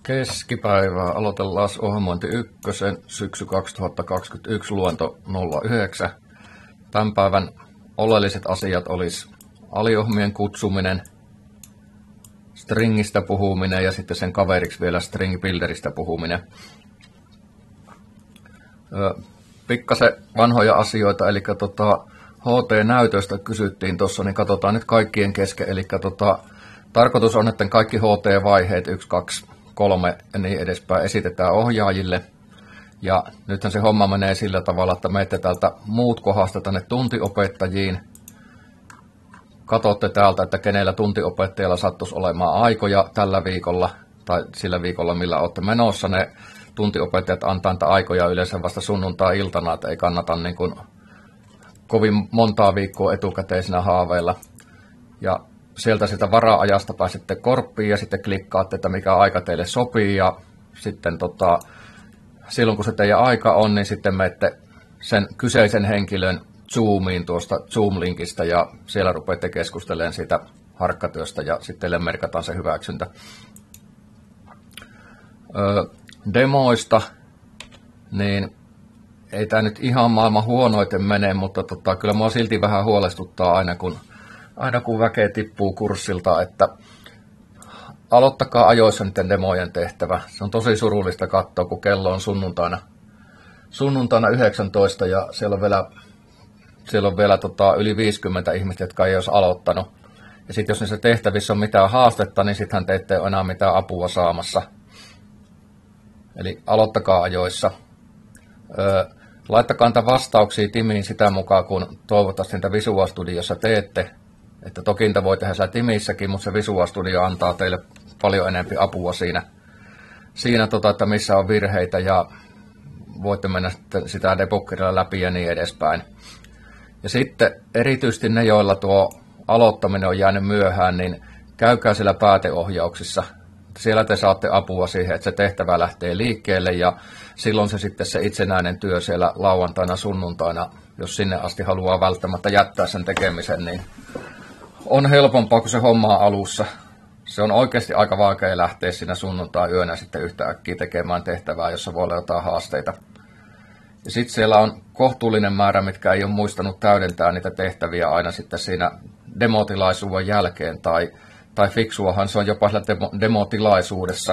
Keskipäivää aloitellaan ohjelmointi 1, syksy 2021, luento 09. Tämän päivän oleelliset asiat olisi aliohmien kutsuminen, stringistä puhuminen ja sitten sen kaveriksi vielä string builderista puhuminen. Pikkasen vanhoja asioita, eli HT-näytöstä kysyttiin tuossa, niin katsotaan nyt kaikkien kesken. Eli tarkoitus on, että kaikki HT-vaiheet 1, 2, 3 ja niin edespäin esitetään ohjaajille. Ja nythän se homma menee sillä tavalla, että menette täältä muut kohdasta tänne tuntiopettajiin. Katsotte täältä, että kenellä tuntiopettajalla sattuisi olemaan aikoja tällä viikolla tai sillä viikolla, millä olette menossa. Ne tuntiopettajat antaa niitä aikoja yleensä vasta sunnuntai-iltana, että ei kannata niin kuin kovin montaa viikkoa etukäteisenä haaveilla. Ja sieltä sitä vara-ajasta pääsette korppiin ja sitten klikkaatte, että mikä aika teille sopii. Ja sitten silloin kun se teidän aika on, niin sitten menette sen kyseisen henkilön Zoomiin tuosta Zoom-linkistä ja siellä rupeatte keskustelemaan siitä harkkatyöstä ja sitten teille merkataan se hyväksyntä. Demoista, niin ei tämä nyt ihan maailman huonoiten mene, mutta kyllä minua silti vähän huolestuttaa aina kun väkeä tippuu kurssilta, että aloittakaa ajoissa niiden demojen tehtävä. Se on tosi surullista katsoa, kun kello on sunnuntaina 19 ja siellä on vielä yli 50 ihmistä, jotka ei olisi aloittanut. Ja sitten jos niissä tehtävissä on mitään haastetta, niin sittenhän te ette ole enää mitään apua saamassa. Eli aloittakaa ajoissa. Laittakaa niitä vastauksia timiin sitä mukaan, kun toivottavasti niitä Visual Studiossa teette. Että toki niitä voi tehdä siellä timissäkin, mutta se Visual Studio antaa teille paljon enemmän apua siinä että missä on virheitä ja voitte mennä sitä debuggerilla läpi ja niin edespäin. Ja sitten erityisesti ne, joilla tuo aloittaminen on jäänyt myöhään, niin käykää siellä pääteohjauksissa. Siellä te saatte apua siihen, että se tehtävä lähtee liikkeelle ja silloin se sitten se itsenäinen työ siellä lauantaina, sunnuntaina, jos sinne asti haluaa välttämättä jättää sen tekemisen, niin on helpompaa kuin se homma alussa. Se on oikeasti aika vaikea lähteä siinä sunnuntai-yönä sitten yhtä äkkiä tekemään tehtävää, jossa voi olla jotain haasteita. Ja sitten siellä on kohtuullinen määrä, mitkä ei ole muistanut täydentää niitä tehtäviä aina sitten siinä demotilaisuuden jälkeen. Tai fiksuahan se on jopa siellä demotilaisuudessa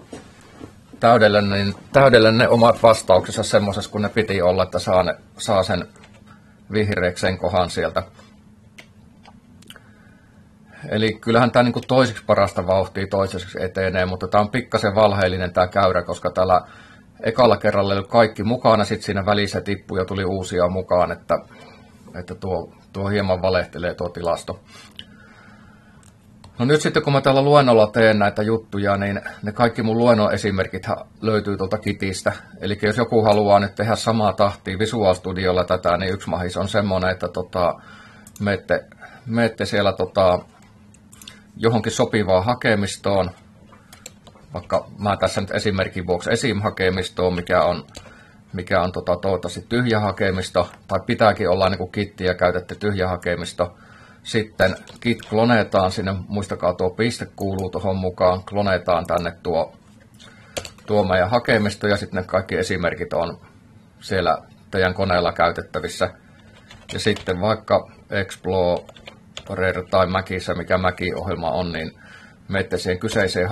täydellä ne omat vastauksensa semmoisessa, kun ne piti olla, että saa sen vihreäksi sen kohan sieltä. Eli kyllähän tämä niin toiseksi parasta vauhtia toiseksi etenee, mutta tämä on pikkasen valheellinen tämä käyrä, koska täällä ekalla kerralla oli kaikki mukana, sitten siinä välissä tippui ja tuli uusia mukaan, että tuo hieman valehtelee tuo tilasto. No nyt sitten kun mä täällä luennolla teen näitä juttuja, niin ne kaikki mun luennon esimerkit löytyy tuolta kitistä. Eli jos joku haluaa nyt tehdä samaa tahtia Visual Studiolla tätä, niin yksi mahis on semmoinen, että menette siellä johonkin sopivaan hakemistoon, vaikka mä tässä nyt esimerkin vuoksi esim-hakemistoon, mikä on toivottavasti tyhjä hakemisto, tai pitääkin olla niin kuin kitti ja käytätte tyhjä hakemisto. Sitten git kloneetaan sinne, muistakaa tuo piste kuuluu tuohon mukaan, kloneetaan tänne tuo meidän hakemisto ja sitten ne kaikki esimerkit on siellä teidän koneella käytettävissä. Ja sitten vaikka Explorer tai Macissa, mikä Mac-ohjelma on, niin menette siihen kyseiseen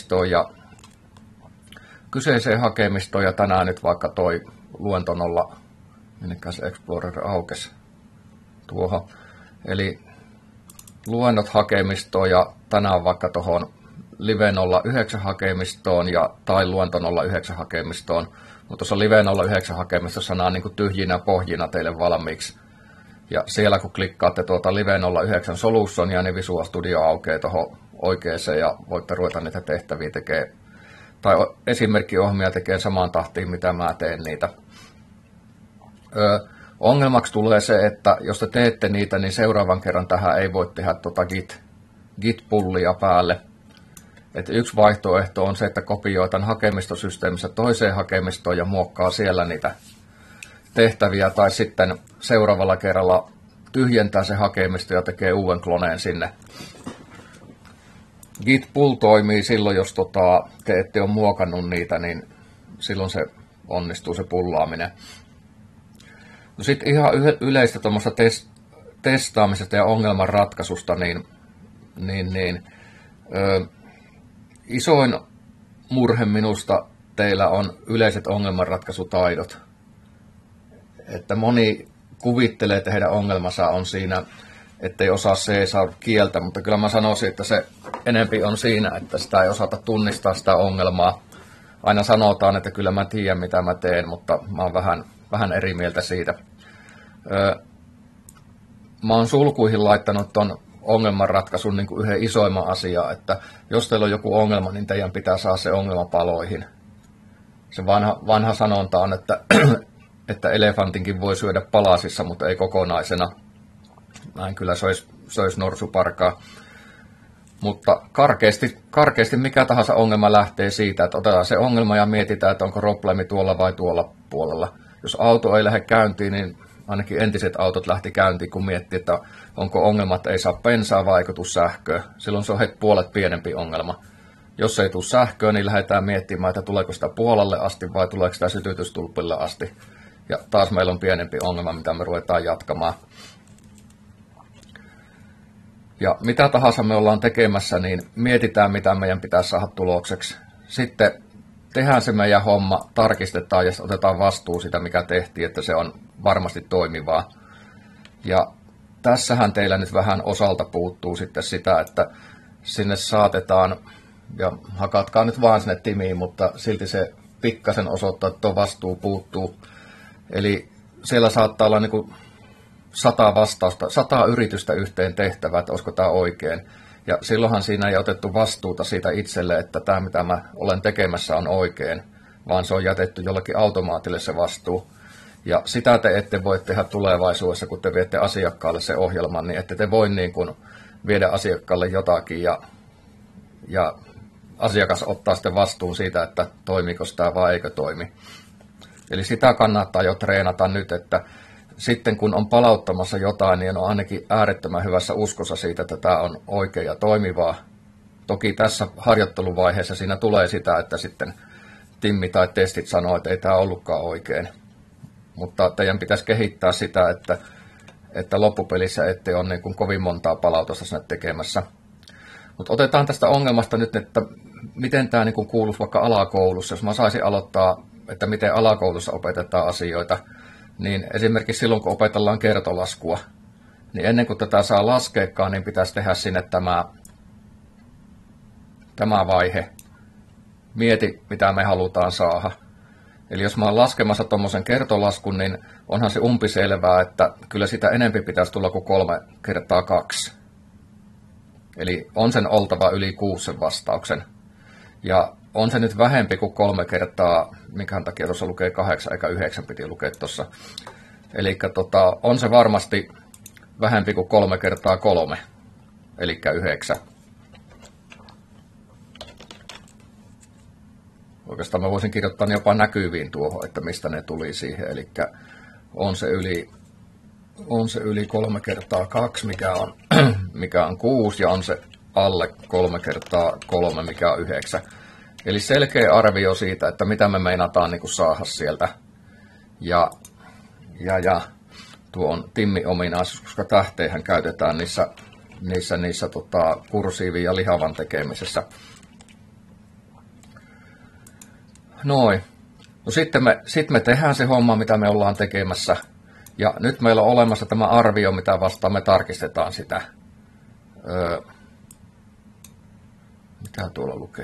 hakemistoon ja tänään nyt vaikka toi luento 0, minnekäs Explorer aukesi tuohon. Eli luennot hakemistoon ja tänään vaikka tuohon Live 09 hakemistoon tai luento 09 hakemistoon. Mutta tuossa Live 09 hakemistossa nämä on niin kuin tyhjinä pohjina teille valmiiksi. Ja siellä kun klikkaatte tuota Live 09 Solutionia, niin Visual Studio aukeaa tuohon oikeeseen ja voitte ruveta niitä tehtäviä tekemään. Tai esimerkkiohjelmia tekee samaan tahtiin, mitä mä teen niitä. Ongelmaksi tulee se, että jos te teette niitä, niin seuraavan kerran tähän ei voi tehdä git-pullia päälle. Että yksi vaihtoehto on se, että kopioi tämän hakemistosysteemissä toiseen hakemistoon ja muokkaa siellä niitä tehtäviä, tai sitten seuraavalla kerralla tyhjentää se hakemisto ja tekee uuden kloneen sinne. Git pull toimii silloin, jos te ette ole muokannut niitä, niin silloin se onnistuu se pullaaminen. No sitten ihan yleistä tuommoista testaamisesta ja ongelmanratkaisusta, isoin murhe minusta teillä on yleiset ongelmanratkaisutaidot. Että moni kuvittelee, että heidän ongelmansa on siinä, ettei osaa C-kieltä, mutta kyllä mä sanoisin, että se enempi on siinä, että sitä ei osata tunnistaa sitä ongelmaa. Aina sanotaan, että kyllä mä tiedän mitä mä teen, mutta mä oon vähän eri mieltä siitä. Mä oon sulkuihin laittanut ton ongelmanratkaisun niin kuin yhden isoimman asian, että jos teillä on joku ongelma, niin teidän pitää saada se ongelma paloihin. Se vanha sanonta on, että elefantinkin voi syödä palasissa, mutta ei kokonaisena. Näin kyllä söisi norsuparkaa. Mutta karkeasti mikä tahansa ongelma lähtee siitä, että otetaan se ongelma ja mietitään, että onko probleemi tuolla vai tuolla puolella. Jos auto ei lähde käyntiin, niin ainakin entiset autot lähti käyntiin, kun miettii, että onko ongelma, että ei saa bensaa vai eikö tule sähköä. Silloin se on puolet pienempi ongelma. Jos ei tule sähköä, niin lähdetään miettimään, että tuleeko sitä puolelle asti vai tuleeko sitä sytytystulpille asti. Ja taas meillä on pienempi ongelma, mitä me ruvetaan jatkamaan. Ja mitä tahansa me ollaan tekemässä, niin mietitään, mitä meidän pitää saada tulokseksi. Sitten tehdään se meidän homma, tarkistetaan ja otetaan vastuu sitä, mikä tehtiin, että se on varmasti toimivaa. Ja tässähän teillä nyt vähän osalta puuttuu sitten sitä, että sinne saatetaan, ja hakatkaa nyt vaan sinne timiin, mutta silti se pikkasen osoittaa, että tuo vastuu puuttuu. Eli siellä saattaa olla niin kuin 100 vastausta, 100 yritystä yhteen tehtävää, että olisiko tämä oikein. Ja silloinhan siinä ei otettu vastuuta siitä itselle, että tämä mitä mä olen tekemässä on oikein, vaan se on jätetty jollekin automaatille se vastuu. Ja sitä te ette voi tehdä tulevaisuudessa, kun te viette asiakkaalle se ohjelman, niin ette te voi niin kuin viedä asiakkaalle jotakin ja asiakas ottaa sitten vastuun siitä, että toimiiko sitä vai eikö toimi. Eli sitä kannattaa jo treenata nyt, että sitten kun on palauttamassa jotain, niin on ainakin äärettömän hyvässä uskossa siitä, että tämä on oikein ja toimivaa. Toki tässä harjoitteluvaiheessa siinä tulee sitä, että sitten timmi tai testit sanoo, että ei tämä ollutkaan oikein. Mutta teidän pitäisi kehittää sitä, että loppupelissä ette ole niin kuin kovin montaa palautusta sinne tekemässä. Mutta otetaan tästä ongelmasta nyt, että miten tämä niin kuin kuuluisi vaikka alakoulussa. Jos mä saisin aloittaa, että miten alakoulussa opetetaan asioita, niin esimerkiksi silloin, kun opetellaan kertolaskua, niin ennen kuin tätä saa laskeekaan, niin pitäisi tehdä sinne tämä vaihe. Mieti, mitä me halutaan saada. Eli jos mä oon laskemassa tuommoisen kertolaskun, niin onhan se umpiselvää, että kyllä sitä enempi pitäisi tulla kuin 3 kertaa 2. Eli on sen oltava yli 6 sen vastauksen. Ja on se nyt vähempi kuin 3 kertaa, minkä takia tuossa lukee 8 eikä 9 piti lukea tuossa. Eli on se varmasti vähempi kuin 3 kertaa 3, eli 9. Oikeastaan mä voisin kirjoittaa ne jopa näkyviin tuohon, että mistä ne tuli siihen. Eli on se yli 3 kertaa 2, mikä on 6, ja on se alle 3 kertaa 3, mikä on 9. Eli selkeä arvio siitä, että mitä me meinataan niin kuin saada sieltä. Ja tuo on Timmi-ominaisuus, koska tähteihän käytetään niissä kursiivin ja lihavan tekemisessä. Noin. No sitten me tehdään se homma, mitä me ollaan tekemässä. Ja nyt meillä on olemassa tämä arvio, mitä vastaan me tarkistetaan sitä. Mitä tuolla lukee?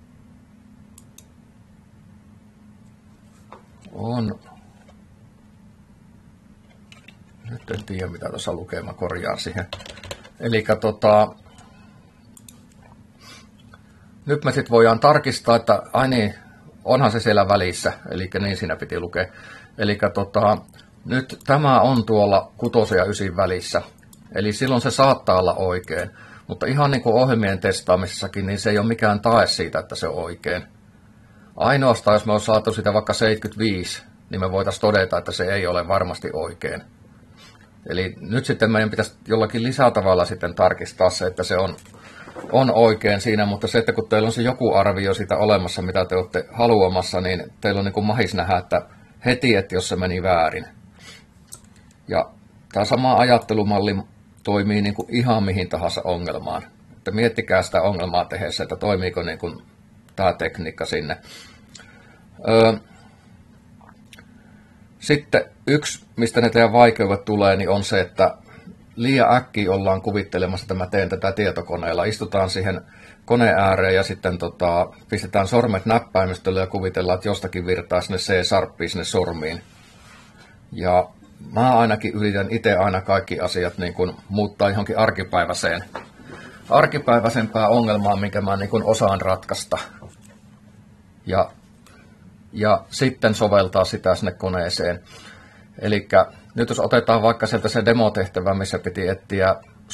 Nyt en tiedä, mitä tuossa lukee, mä korjaan siihen. Eli nyt me sitten voidaan tarkistaa, että ai niin, onhan se siellä välissä, eli niin siinä piti lukea. Eli nyt tämä on tuolla 6 ja 9 välissä, eli silloin se saattaa olla oikein. Mutta ihan niin kuin ohjelmien testaamisessakin, niin se ei ole mikään tae siitä, että se on oikein. Ainoastaan, jos me on saatu sitä vaikka 75, niin me voitaisiin todeta, että se ei ole varmasti oikein. Eli nyt sitten meidän pitäisi jollakin lisätavalla sitten tarkistaa se, että on oikein siinä, mutta se, että kun teillä on se joku arvio siitä olemassa, mitä te olette haluamassa, niin teillä on niin kuin mahis nähdä, että heti, että jos se meni väärin. Ja tämä sama ajattelumalli toimii niin kuin ihan mihin tahansa ongelmaan. Että miettikää sitä ongelmaa tehdessä, että toimiiko niin kuin tämä tekniikka sinne. Sitten yksi, mistä ne teidän vaikeudet tulee, niin on se, että liian äkkiä ollaan kuvittelemassa, että mä teen tätä tietokoneella. Istutaan siihen koneen ääreen ja sitten pistetään sormet näppäimistölle ja kuvitellaan, että jostakin virtaa sinne C-sarppiin sinne sormiin. Ja mä ainakin yritän itse aina kaikki asiat niin kun muuttaa johonkin arkipäiväisempää ongelmaa, minkä mä niin kun osaan ratkaista. Ja sitten soveltaa sitä sinne koneeseen. Eli nyt jos otetaan vaikka sieltä se demotehtävä, missä piti etsiä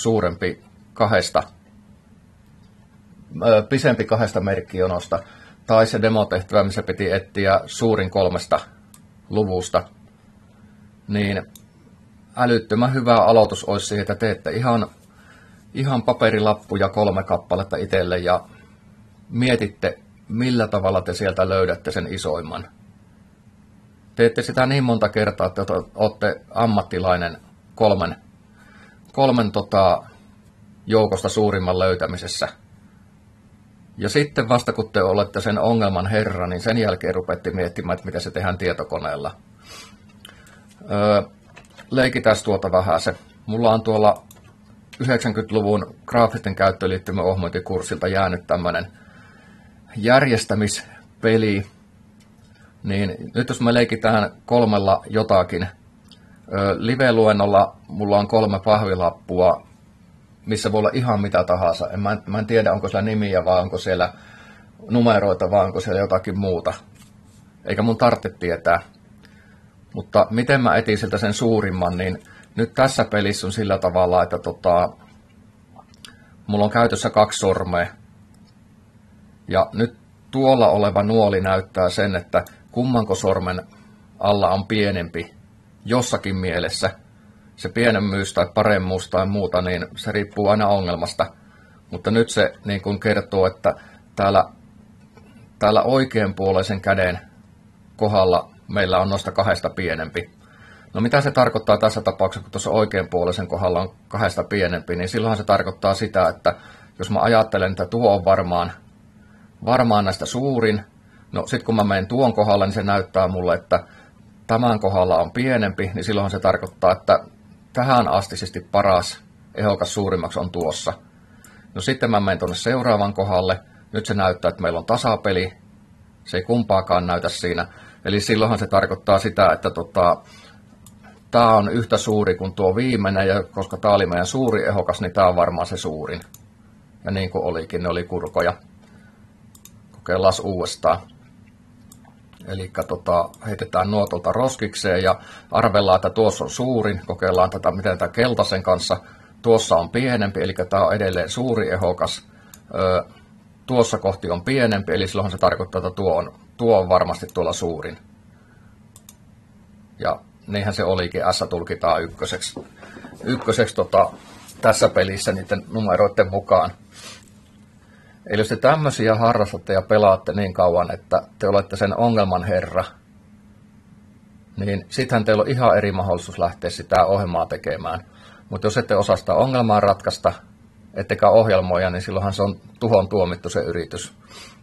pisempi 2 merkkijonosta, tai se demotehtävä, missä piti etsiä suurin 3 luvusta, niin älyttömän hyvä aloitus olisi siihen, että teette ihan paperilappuja 3 kappaletta itselle ja mietitte, millä tavalla te sieltä löydätte sen isoimman. Teette sitä niin monta kertaa, että olette ammattilainen kolmen joukosta suurimman löytämisessä. Ja sitten vasta kun te olette sen ongelman herra, niin sen jälkeen rupeatte miettimään, että miten se tehdään tietokoneella. Leikitään tuota vähän se. Mulla on tuolla 90-luvun graafisten käyttöliittymän ohjelmointikurssilta jäänyt tämmöinen järjestämispeli. Niin nyt jos me leikitään 3 jotakin, live-luennolla mulla on 3 pahvilappua, missä voi olla ihan mitä tahansa. Mä en tiedä, onko siellä nimiä vai onko siellä numeroita vai onko siellä jotakin muuta. Eikä mun tarvitse tietää. Mutta miten mä etin sieltä sen suurimman, niin nyt tässä pelissä on sillä tavalla, että mulla on käytössä 2 sormea. Ja nyt tuolla oleva nuoli näyttää sen, että kummanko sormen alla on pienempi jossakin mielessä. Se pienemyys tai paremmuus tai muuta, niin se riippuu aina ongelmasta. Mutta nyt se niin kuin kertoo, että täällä oikeanpuoleisen käden kohdalla meillä on noista 2 pienempi. No mitä se tarkoittaa tässä tapauksessa, kun tuossa oikeanpuoleisen kohdalla on 2 pienempi, niin silloinhan se tarkoittaa sitä, että jos mä ajattelen, että tuo on varmaan näistä suurin, no sitten kun mä menen tuon kohdalla, niin se näyttää mulle, että tämän kohdalla on pienempi, niin silloinhan se tarkoittaa, että tähän astisesti paras ehokas suurimmaksi on tuossa. No sitten mä menen tuonne seuraavan kohdalle, nyt se näyttää, että meillä on tasapeli, se ei kumpaakaan näytä siinä, eli silloinhan se tarkoittaa sitä, että tämä on yhtä suuri kuin tuo viimeinen, ja koska tämä oli meidän suuri ehokas, niin tämä on varmaan se suurin. Ja niin kuin olikin, ne oli kurkoja. Kokeillaan uudestaan. Eli heitetään nuotolta roskikseen ja arvellaan, että tuossa on suurin. Kokeillaan tätä, miten tämä keltaisen kanssa. Tuossa on pienempi, eli tämä on edelleen suuri ehokas. Tuossa kohti on pienempi, eli silloin se tarkoittaa, että tuo on varmasti tuolla suurin. Ja niinhän se olikin, S tulkitaan ykköseksi tässä pelissä niiden numeroiden mukaan. Eli jos te tämmöisiä harrastatte ja pelaatte niin kauan, että te olette sen ongelman herra, niin sittenhän teillä on ihan eri mahdollisuus lähteä sitä ohjelmaa tekemään. Mutta jos ette osaa sitä ongelmaa ratkaista, ettekä ohjelmoja, niin silloinhan se on tuhon tuomittu se yritys.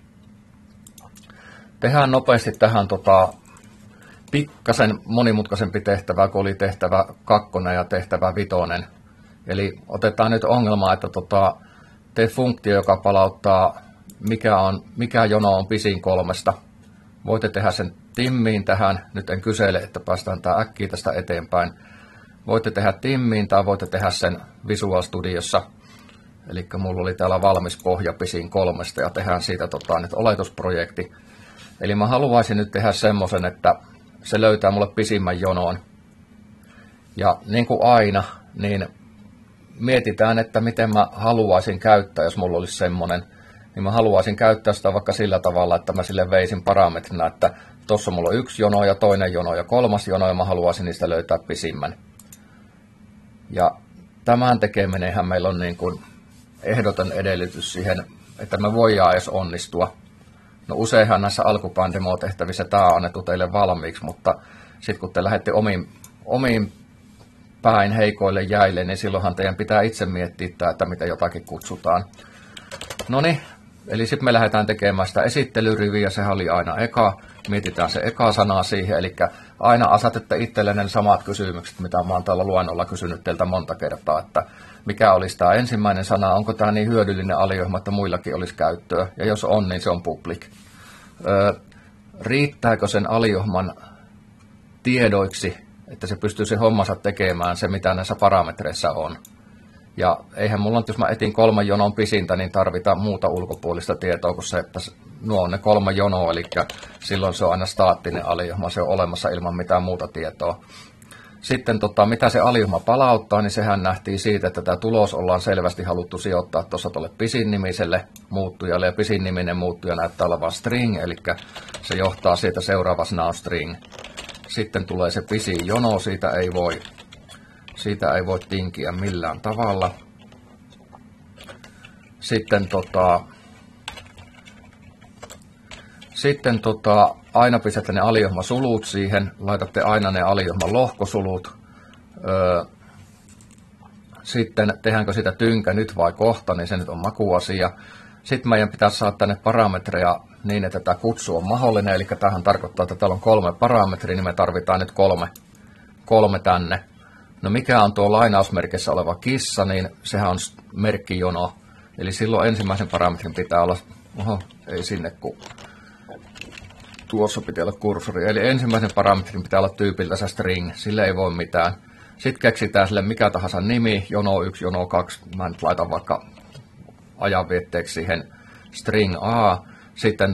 Tehdään nopeasti tähän pikkasen monimutkaisempi tehtävä, kun oli tehtävä 2 ja tehtävä 5. Eli otetaan nyt ongelma, että tee funktio, joka palauttaa, mikä jono on pisin 3. Voitte tehdä sen timmiin tähän. Nyt en kysele, että päästään tää äkkiä tästä eteenpäin. Voitte tehdä timmiin tai voitte tehdä sen Visual Studiossa. Eli mulla oli täällä valmis pohja pisin 3 ja tehdään siitä nyt oletusprojekti. Eli mä haluaisin nyt tehdä semmoisen, että se löytää mulle pisimmän jonoon. Ja niin kuin aina, niin mietitään, että miten mä haluaisin käyttää, jos mulla olisi semmoinen. Niin mä haluaisin käyttää sitä vaikka sillä tavalla, että mä sille veisin parametrina, että tuossa mulla on 1 jono ja toinen jono ja 3. jono ja mä haluaisin niistä löytää pisimmän. Ja tämän tekeminenhän meillä on niin kuin ehdoton edellytys siihen, että me voidaan edes onnistua. No useinhan näissä alkupään demotehtävissä tämä on annettu teille valmiiksi, mutta sitten kun te lähdette omiin päin heikoille jäille, niin silloinhan teidän pitää itse miettiä, että mitä jotakin kutsutaan. Noniin, eli sitten me lähdetään tekemään sitä esittelyriviä, sehän oli aina eka. Mietitään se eka sana siihen, eli aina asetatte itsellenne ne samat kysymykset, mitä mä oon täällä luennolla kysynyt teiltä monta kertaa, että mikä olisi tämä ensimmäinen sana, onko tämä niin hyödyllinen aliohjelma, että muillakin olisi käyttöä, ja jos on, niin se on public. Riittääkö sen aliohjelman tiedoiksi, että se pystyy se hommansa tekemään, se mitä näissä parametreissa on. Ja eihän mulla, jos mä etin 3 jonon pisintä, niin tarvitaan muuta ulkopuolista tietoa kuin se, että nuo on ne 3 jonoa, eli silloin se on aina staattinen aliohjelma, se on olemassa ilman mitään muuta tietoa. Sitten mitä se aliohjelma palauttaa, niin sehän nähtiin siitä, että tämä tulos ollaan selvästi haluttu sijoittaa tuossa tuolle pisin-nimiselle muuttujalle, ja pisin-niminen muuttuja näyttää olevan string, eli se johtaa siitä seuraava sana on string. Sitten tulee se pisin jono, siitä ei voi tinkiä millään tavalla. Sitten aina pistätte ne aliohjelmasulut siihen, laitatte aina ne aliohjelman lohkosulut. Sitten tehdäänkö sitä tynkä nyt vai kohta, niin se nyt on makuasia. Sitten meidän pitäisi saada tänne parametreja niin, että tämä kutsu on mahdollinen, eli tämähän tarkoittaa, että täällä on 3 parametria, niin me tarvitaan nyt kolme tänne. No mikä on tuo lainausmerkissä oleva kissa, niin sehän on merkkijono. Eli silloin ensimmäisen parametrin pitää olla, ei sinne kun tuossa pitää olla kursori. Eli ensimmäisen parametrin pitää olla tyypiltä se string, sille ei voi mitään. Sitten keksitään sille mikä tahansa nimi, jono 1, jono 2, mä nyt laitan vaikka ajanvietteeksi siihen string A. Sitten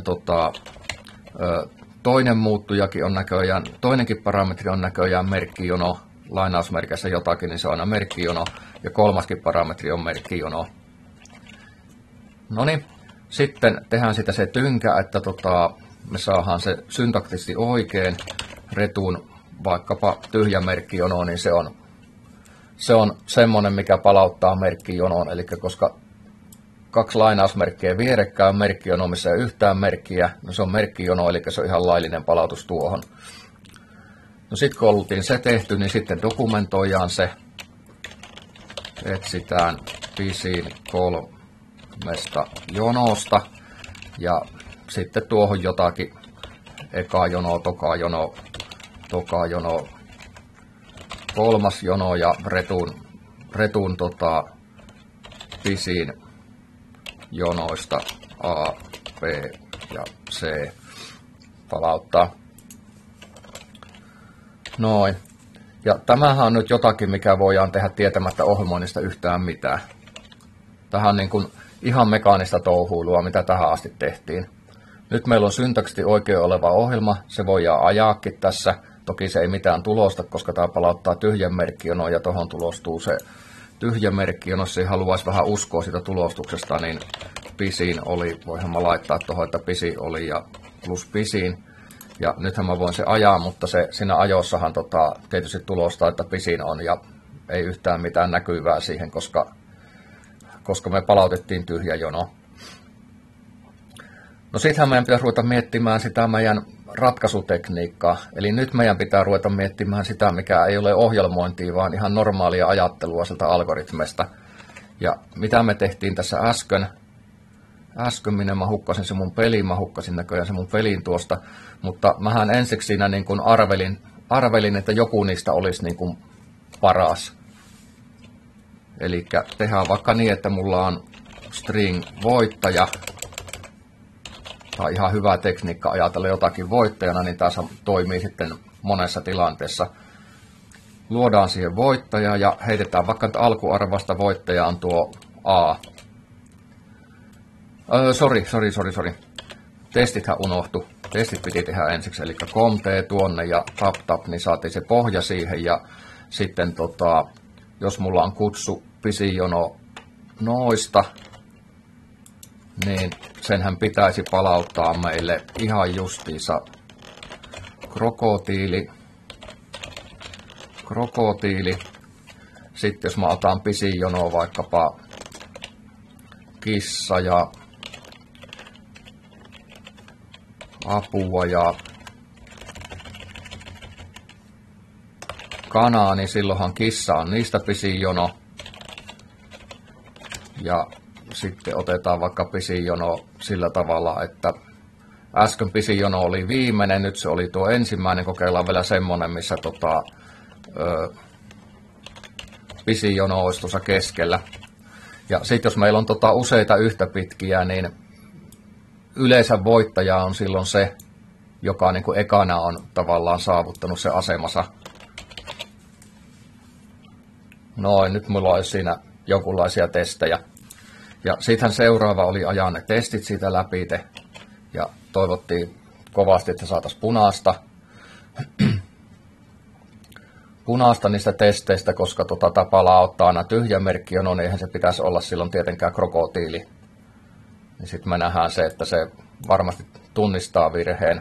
toinen muuttujakin on näköjään, toinenkin parametri on näköjään merkkijono. Lainausmerkissä jotakin, niin se on aina merkkijono, ja kolmaskin parametri on merkkijono. Noniin, sitten tehdään sitä se tynkä, että me saadaan se syntaktisesti oikein, retun vaikkapa tyhjä merkkijono, niin se on semmoinen, mikä palauttaa merkkijonoon, eli koska 2 lainausmerkkiä vierekkäin on merkkijono, missä ei yhtään merkkiä, no se on merkkijono, eli se on ihan laillinen palautus tuohon. No sitten kun oltiin se tehty, niin sitten dokumentoidaan se. Etsitään pisin 3 jonosta ja sitten tuohon jotakin eka jono, toka jono, 3. jono ja retun pisin jonoista A, B ja C palauttaa. Noin. Ja tämähän on nyt jotakin, mikä voidaan tehdä tietämättä ohjelmoinnista yhtään mitään. Tähän on niin kuin ihan mekaanista touhuilua, mitä tähän asti tehtiin. Nyt meillä on syntaksisesti oikein oleva ohjelma, se voidaan ajaakin tässä. Toki se ei mitään tulosta, koska tämä palauttaa tyhjän merkkijonon ja tuohon tulostuu se tyhjä merkkijono. Jos ei haluaisi vähän uskoa sitä tulostuksesta, niin pisin oli, voihan mä laittaa tuohon, että pisin oli ja plus pisin. Ja nythän mä voin se ajaa, mutta siinä ajossahan tietysti tulostaa, että pisin on ja ei yhtään mitään näkyvää siihen, koska me palautettiin tyhjä jono. No sittenhän meidän pitäisi ruveta miettimään sitä meidän ratkaisutekniikkaa. Eli nyt meidän pitää ruveta miettimään sitä, mikä ei ole ohjelmointia, vaan ihan normaalia ajattelua sieltä algoritmesta. Ja mitä me tehtiin tässä äsken, minä mä hukkasin se mun peliin, mä hukkasin näköjään se mun pelin tuosta, mutta mähän ensiksi siinä niin kuin arvelin, että joku niistä olisi niin kuin paras. Eli tehdään vaikka niin, että mulla on string voittaja, tai ihan hyvä tekniikka ajatella jotakin voittajana, niin tässä toimii sitten monessa tilanteessa. Luodaan siihen voittaja ja heitetään vaikka alkuarvasta voittaja on tuo A. Sori. Testithän unohtu. Testit piti tehdä ensiksi, eli comt tuonne ja tap, niin saatiin se pohja siihen. Ja sitten jos mulla on kutsu pisinjono noista, niin senhän pitäisi palauttaa meille ihan justiinsa krokotiili. Sitten jos mä otan pisinjonoa vaikkapa kissa ja apua ja kanaa, niin silloinhan kissa on niistä pisin jono. Ja sitten otetaan vaikka pisin jono sillä tavalla, että äsken pisin jono oli viimeinen, nyt se oli tuo ensimmäinen, kokeillaan vielä semmonen, missä pisin jono olisi tuossa keskellä. Ja sitten jos meillä on useita yhtä pitkiä, niin yleensä voittaja on silloin se, joka niin kuin ekana on tavallaan saavuttanut se asemansa. Noin, nyt mulla olisi siinä jonkunlaisia testejä. Ja sittenhän seuraava oli ajaa ne testit siitä läpi. Ja toivottiin kovasti, että saataisiin punaista niistä testeistä, koska tapaa ottaa aina tyhjä merkki, no niin eihän se pitäisi olla silloin tietenkään krokotiili. Niin sitten me nähdään se, että se varmasti tunnistaa virheen.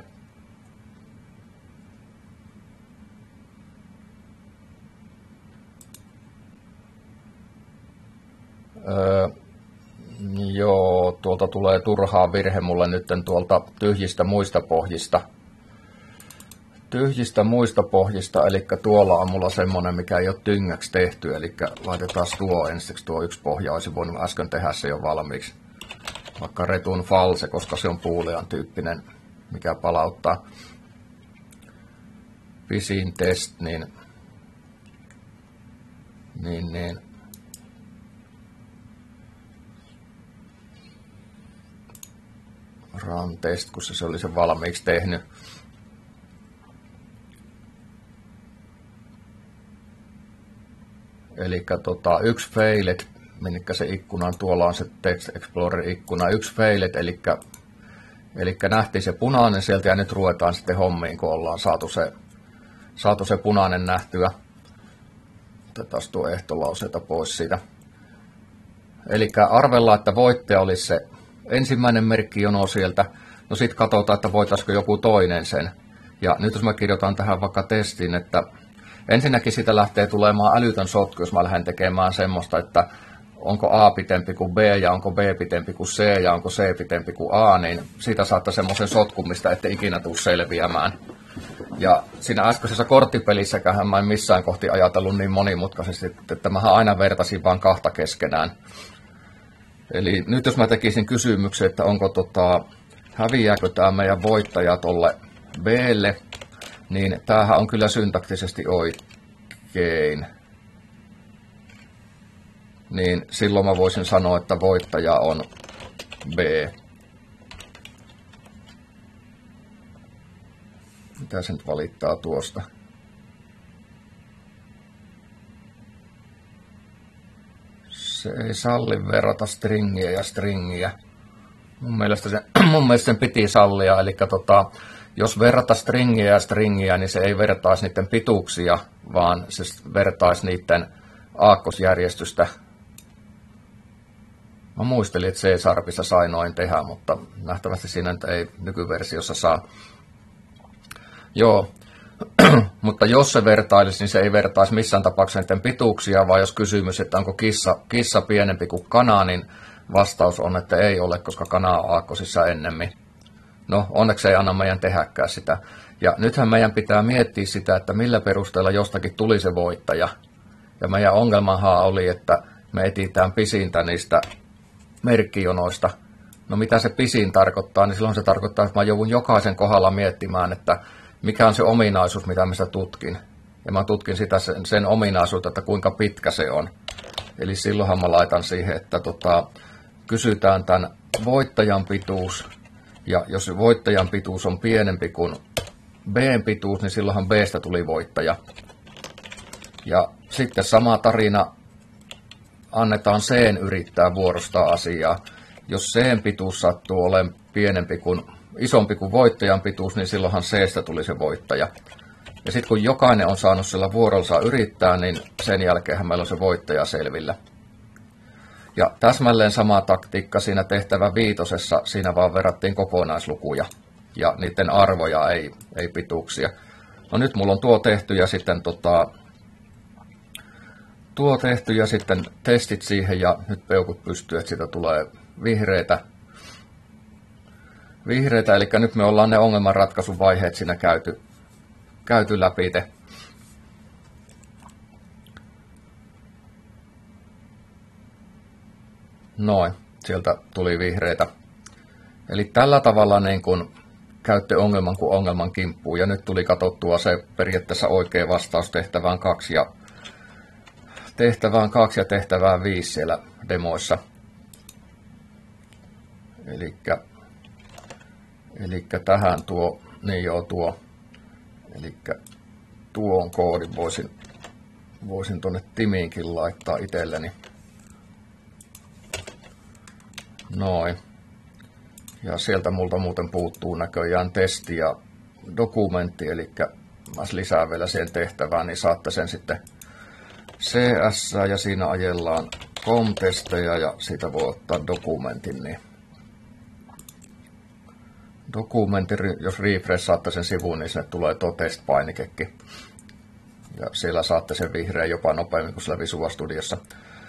Joo, tuolta tulee turhaa virhe mulle nyt tuolta tyhjistä muista pohjista. Tyhjistä muista pohjista, eli tuolla on mulla semmonen, mikä ei ole tyngäksi tehty, eli laitetaan tuo ensiksi, tuo yksi pohja, olisi voinut äsken tehdä se jo valmiiksi. Vaikka retun false, koska se on boolean tyyppinen, mikä palauttaa pisin test, niin run test, kun se oli sen valmiiksi tehnyt. Eli yksi failed, minkä se ikkuna on, tuolla on se Text Explorer-ikkuna, yksi failed, eli nähtiin se punainen sieltä ja nyt ruvetaan sitten hommiin, kun ollaan saatu se punainen nähtyä. Otetaan tuo ehtolauseita pois siitä. Eli arvellaan, että voittaja olisi se ensimmäinen merkkijono sieltä. No sitten katsotaan, että voitaisiko joku toinen sen. Ja nyt jos mä kirjoitan tähän vaikka testiin, että ensinnäkin siitä lähtee tulemaan älytön sotku, jos mä lähden tekemään semmoista, että onko A pitempi kuin B ja onko B pitempi kuin C ja onko C pitempi kuin A, niin siitä saattaa semmoisen sotkun, mistä ette ikinä tule selviämään. Ja siinä äskeisessä korttipelissäkään mä en missään kohti ajatellut niin monimutkaisesti, että mähän aina vertasin vaan kahta keskenään. Eli nyt jos mä tekisin kysymyksen, että onko häviääkö tämä meidän voittaja tolle B:lle, niin tämähän on kyllä syntaktisesti oikein. Niin silloin mä voisin sanoa, että voittaja on B. Mitä se nyt valittaa tuosta? Se ei salli verrata stringiä ja stringiä. Mun mielestä sen piti sallia, eli jos verrata stringiä ja stringiä, niin se ei vertaisi niiden pituuksia, vaan se vertaisi niiden aakkosjärjestystä. Mä muistelin, että C-Sharpissa sai noin tehdä, mutta nähtävästi siinä ei nykyversiossa saa. Joo, mutta jos se vertailisi, niin se ei vertaisi missään tapauksessa niiden pituuksia, vaan jos kysymys, että onko kissa pienempi kuin kana, niin vastaus on, että ei ole, koska kana on aakkosissa ennemmin. No, onneksi ei anna meidän tehdäkään sitä. Ja nythän meidän pitää miettiä sitä, että millä perusteella jostakin tuli se voittaja. Ja meidän ongelmahan oli, että me etsitään pisintä niistä merkkijonoista. No mitä se pisin tarkoittaa, niin silloin se tarkoittaa, että mä joudun jokaisen kohdalla miettimään, että mikä on se ominaisuus, mitä mä sitä tutkin. Ja mä tutkin sitä sen ominaisuutta, että kuinka pitkä se on. Eli silloinhan mä laitan siihen, että kysytään tämän voittajan pituus. Ja jos voittajan pituus on pienempi kuin B:n pituus, niin silloinhan B:stä tuli voittaja. Ja sitten sama tarina annetaan C:n yrittää vuorostaa asiaa. Jos C:n pituus sattuu olemaan isompi kuin voittajan pituus, niin silloinhan C:stä tuli se voittaja. Ja sitten kun jokainen on saanut sillä vuorollaan yrittää, niin sen jälkeen meillä on se voittaja selvillä. Ja täsmälleen sama taktiikka siinä tehtävä 5, siinä vaan verrattiin kokonaislukuja ja niiden arvoja, ei pituuksia. No nyt mulla on tuo tehty ja sitten testit siihen ja nyt peukut pystyy, että siitä tulee vihreitä, eli nyt me ollaan ne ongelmanratkaisun vaiheet siinä käyty läpi. Noin, sieltä tuli vihreitä. Eli tällä tavalla niin kun käytte ongelman kuin ongelman kimppuun, ja nyt tuli katsottua se periaatteessa oikea vastaus tehtävään 2 ja tehtävään 5 siellä demoissa. Elikkä tähän tuo, niin joo tuo, elikkä tuon koodin voisin tonne Timiinkin laittaa itselleni. Noin. Ja sieltä multa muuten puuttuu näköjään testi ja dokumentti, eli mä lisään vielä siihen tehtävään, niin saatte sen sitten CS ja siinä ajellaan com-testejä ja siitä voi ottaa dokumentin. Niin dokumentti, jos refreshaatte sen sivun, niin sinne tulee tuo test-painikekin. Ja siellä saatte sen vihreän jopa nopeammin kuin siellä Visual Studiossa.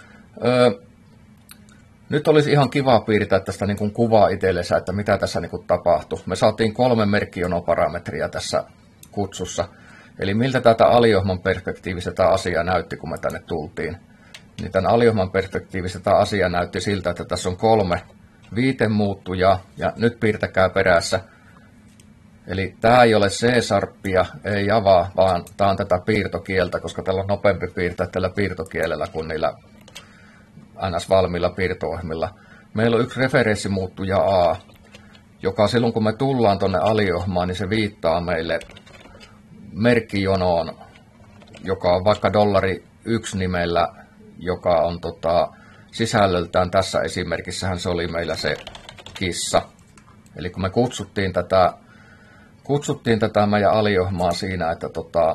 Nyt olisi ihan kiva piirtää tästä niin kuin kuvaa itsellensä, että mitä tässä niin kuin tapahtui. Me saatiin 3 merkkijonoparametria tässä kutsussa. Eli miltä tätä aliohman perspektiivistä tämä asia näytti, kun me tänne tultiin. Niin tämän aliohman perspektiivistä tämä asia näytti siltä, että tässä on 3 viitemuuttujaa, ja nyt piirtäkää perässä. Eli tämä ei ole C-sarppia, ei Java, vaan tämä on tätä piirtokieltä, koska tällä on nopeampi piirtää tällä piirtokielellä kuin niillä NS-valmiilla piirto-ohjelmilla. Meillä on yksi referenssimuuttuja A, joka silloin kun me tullaan tuonne aliohmaan, niin se viittaa meille merkkijonoon, joka on vaikka $1 nimellä, joka on sisällöltään tässä esimerkissähän se oli meillä se kissa. Eli kun me kutsuttiin tätä meidän aliohmaa siinä, että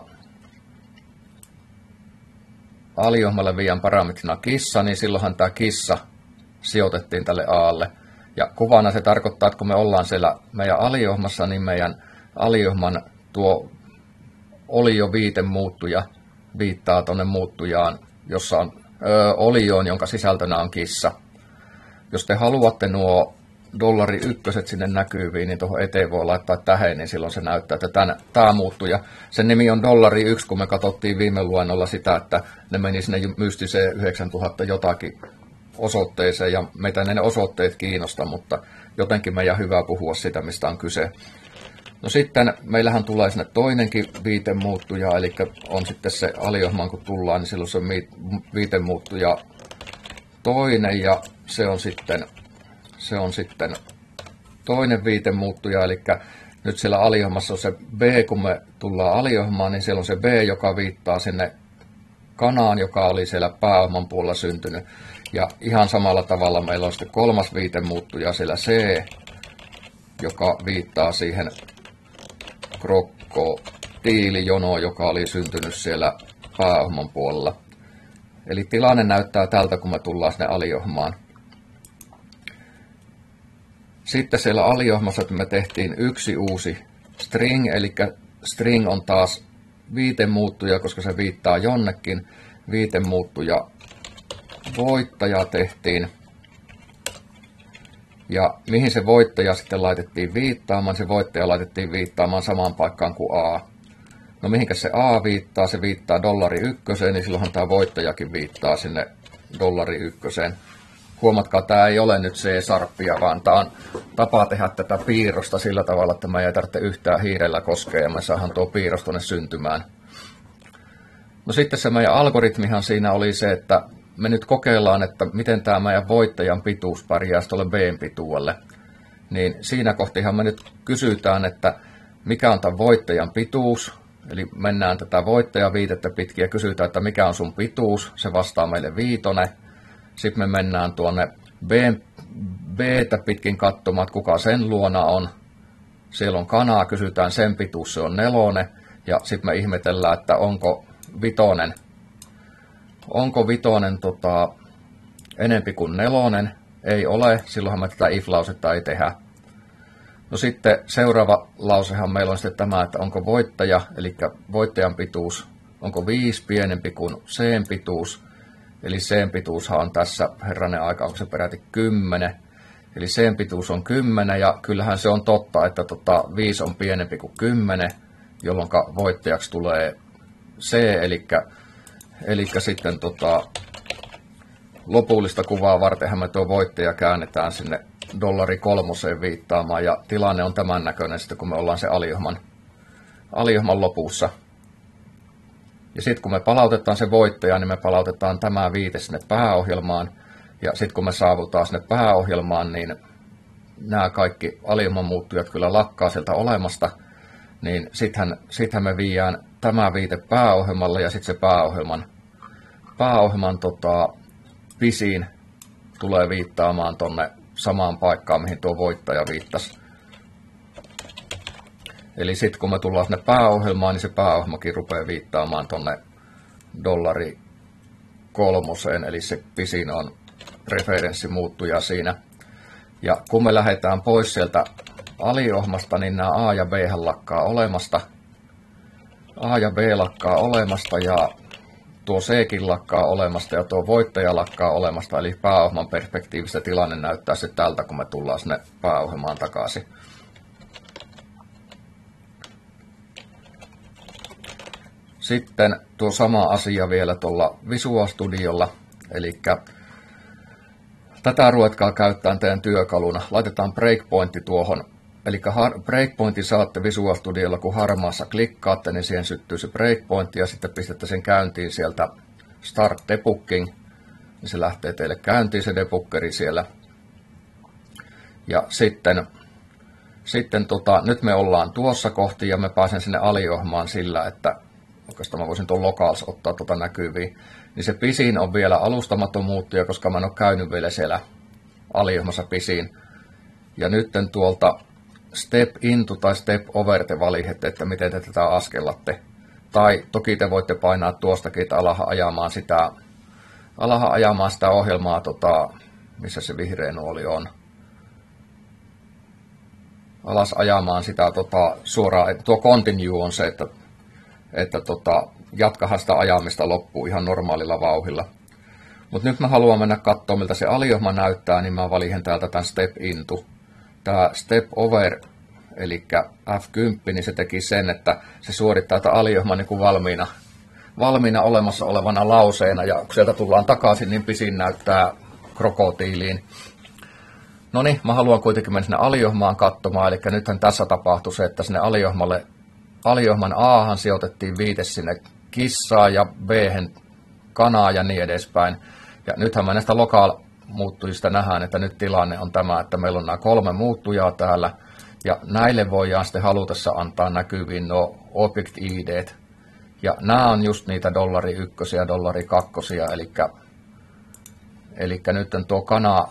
aliohmalle viian parametrina kissa, niin silloinhan tämä kissa sijoitettiin tälle A:lle. Ja kuvana se tarkoittaa, että kun me ollaan siellä meidän aliohmassa, niin meidän aliohman tuo olio viitemuuttuja viittaa tuonne muuttujaan, jossa on olioon, jonka sisältönä on kissa. Jos te haluatte nuo $1 sinne näkyviin, niin tuohon eteen voi laittaa tähän, niin silloin se näyttää, että tämä muuttuja. Sen nimi on $1, kun me katsottiin viime luennolla sitä, että ne meni sinne mystiseen 9000 jotakin osoitteeseen, ja meitä ne osoitteet kiinnosta, mutta jotenkin meidän hyvä puhua sitä, mistä on kyse. No sitten meillähän tulee sinne toinenkin viitemuuttuja, eli on sitten se aliohmaan, kun tullaan, niin silloin se on viitemuuttuja toinen, ja se on sitten toinen viitemuuttuja, eli nyt siellä aliohmassa on se B, kun me tullaan aliohmaan, niin siellä on se B, joka viittaa sinne kanaan, joka oli siellä pääohman puolella syntynyt. Ja ihan samalla tavalla meillä on sitten 3. viitemuuttuja siellä C, joka viittaa siihen krokotiilijonoon, joka oli syntynyt siellä pääohman puolella. Eli tilanne näyttää tältä, kun me tullaan sinne aliohmaan. Sitten siellä aliohmassa me tehtiin yksi uusi string, eli string on taas viitemuuttuja, koska se viittaa jonnekin. Viitemuuttuja voittaja tehtiin. Ja mihin se voittaja sitten laitettiin viittaamaan? Se voittaja laitettiin viittaamaan samaan paikkaan kuin A. No mihinkä se A viittaa? Se viittaa $1, niin silloinhan tämä voittajakin viittaa sinne $1. Huomatkaa, tämä ei ole nyt C-sarppia, vaan tämä on tapa tehdä tätä piirrosta sillä tavalla, että mä ei tarvitse yhtään hiirellä koskea ja me saadaan tuo piirros tuonne syntymään. No sitten se meidän algoritmihan siinä oli se, että me nyt kokeillaan, että miten tämä meidän voittajan pituus pärjäisi tuolle B:n pituudelle. Niin siinä kohtihan me nyt kysytään, että mikä on tämän voittajan pituus. Eli mennään tätä voittajaviitettä pitkin ja kysytään, että mikä on sun pituus. Se vastaa meille 5. Sitten me mennään tuonne B:tä pitkin katsomaan, että kuka sen luona on. Siellä on kanaa, kysytään sen pituus, se on 4. Ja sitten me ihmetellään, että onko 5 enempi kuin 4. Ei ole, silloinhan me tätä if-lausetta ei tehdä. No sitten seuraava lausehan meillä on sitten tämä, että onko voittaja, eli voittajan pituus, onko 5 pienempi kuin C:n pituus. Eli C:n pituushan on tässä, herranen aika, onko se peräti 10. Eli sen pituus on 10, ja kyllähän se on totta, että 5 on pienempi kuin 10, jolloin voittajaksi tulee C, eli sitten lopullista kuvaa vartenhan me tuo voittaja käännetään sinne $3 viittaamaan, ja tilanne on tämän näköinen sitten, kun me ollaan se aliohman lopussa. Ja sitten kun me palautetaan se voittaja, niin me palautetaan tämä viite sinne pääohjelmaan, ja sitten kun me saavutaan sinne pääohjelmaan, niin nämä kaikki aliohman muuttujat kyllä lakkaa sieltä olemasta, niin sittenhän me viiään tämä viite pääohjelmalle, ja sitten se pääohjelman pisin tulee viittaamaan tonne samaan paikkaan, mihin tuo voittaja viittasi. Eli sitten kun me tullaan sinne pääohjelmaan, niin se pääohjelmakin rupeaa viittaamaan tonne $3, eli se pisin on referenssimuuttuja siinä. Ja kun me lähdetään pois sieltä aliohmasta, niin nämä A ja B lakkaa olemasta. A ja B lakkaa olemasta, ja tuo C:kin lakkaa olemasta, ja tuo voittaja lakkaa olemasta, eli pääohjelman perspektiivistä tilanne näyttää se tältä, kun me tullaan sinne pääohjelmaan takaisin. Sitten tuo sama asia vielä tuolla Visual Studiolla, eli tätä ruvetkaa käyttämään teidän työkaluna. Laitetaan breakpointti tuohon, eli breakpointin saatte Visual Studiolla, kun harmaassa klikkaatte, niin siihen syttyy se breakpointti, ja sitten pistätte sen käyntiin sieltä Start Debugging, niin se lähtee teille käyntiin se debuggeri siellä. Ja sitten nyt me ollaan tuossa kohti, ja me pääsen sinne aliohmaan sillä, että oikeastaan mä voisin tuon locals ottaa näkyviin, niin se pisin on vielä alustamaton muuttuja, koska mä en ole käynyt vielä siellä aliohmassa pisin. Ja nyt tuolta step into tai step over te valihette, että miten te tätä askellatte. Tai toki te voitte painaa tuostakin, että alahan ajamaan sitä ohjelmaa, missä se vihreä nuoli on. Alas ajamaan sitä suoraan, tuo continue on se, että jatkahan sitä ajamista loppuun ihan normaalilla vauhilla. Mutta nyt mä haluan mennä katsomaan, miltä se aliohma näyttää, niin mä valihen täältä tämän step into. Tämä step over, eli F10, niin se teki sen, että se suorittaa tätä aliohman niin kuin valmiina olemassa olevana lauseena, ja kun sieltä tullaan takaisin, niin pisin näyttää krokotiiliin. No niin, mä haluan kuitenkin mennä sinne aliohmaan katsomaan, eli nythän tässä tapahtui se, että sinne aliohman A:han sijoitettiin viite sinne kissaan ja B:hen kanaa ja niin edespäin. Ja nythän me näistä local-muuttujista nähdään, että nyt tilanne on tämä, että meillä on nämä 3 muuttujaa täällä, ja näille voidaan sitten halutessa antaa näkyviin nuo object ID:t. Ja nämä on just niitä $1 ja $2, eli nyt tuo kana,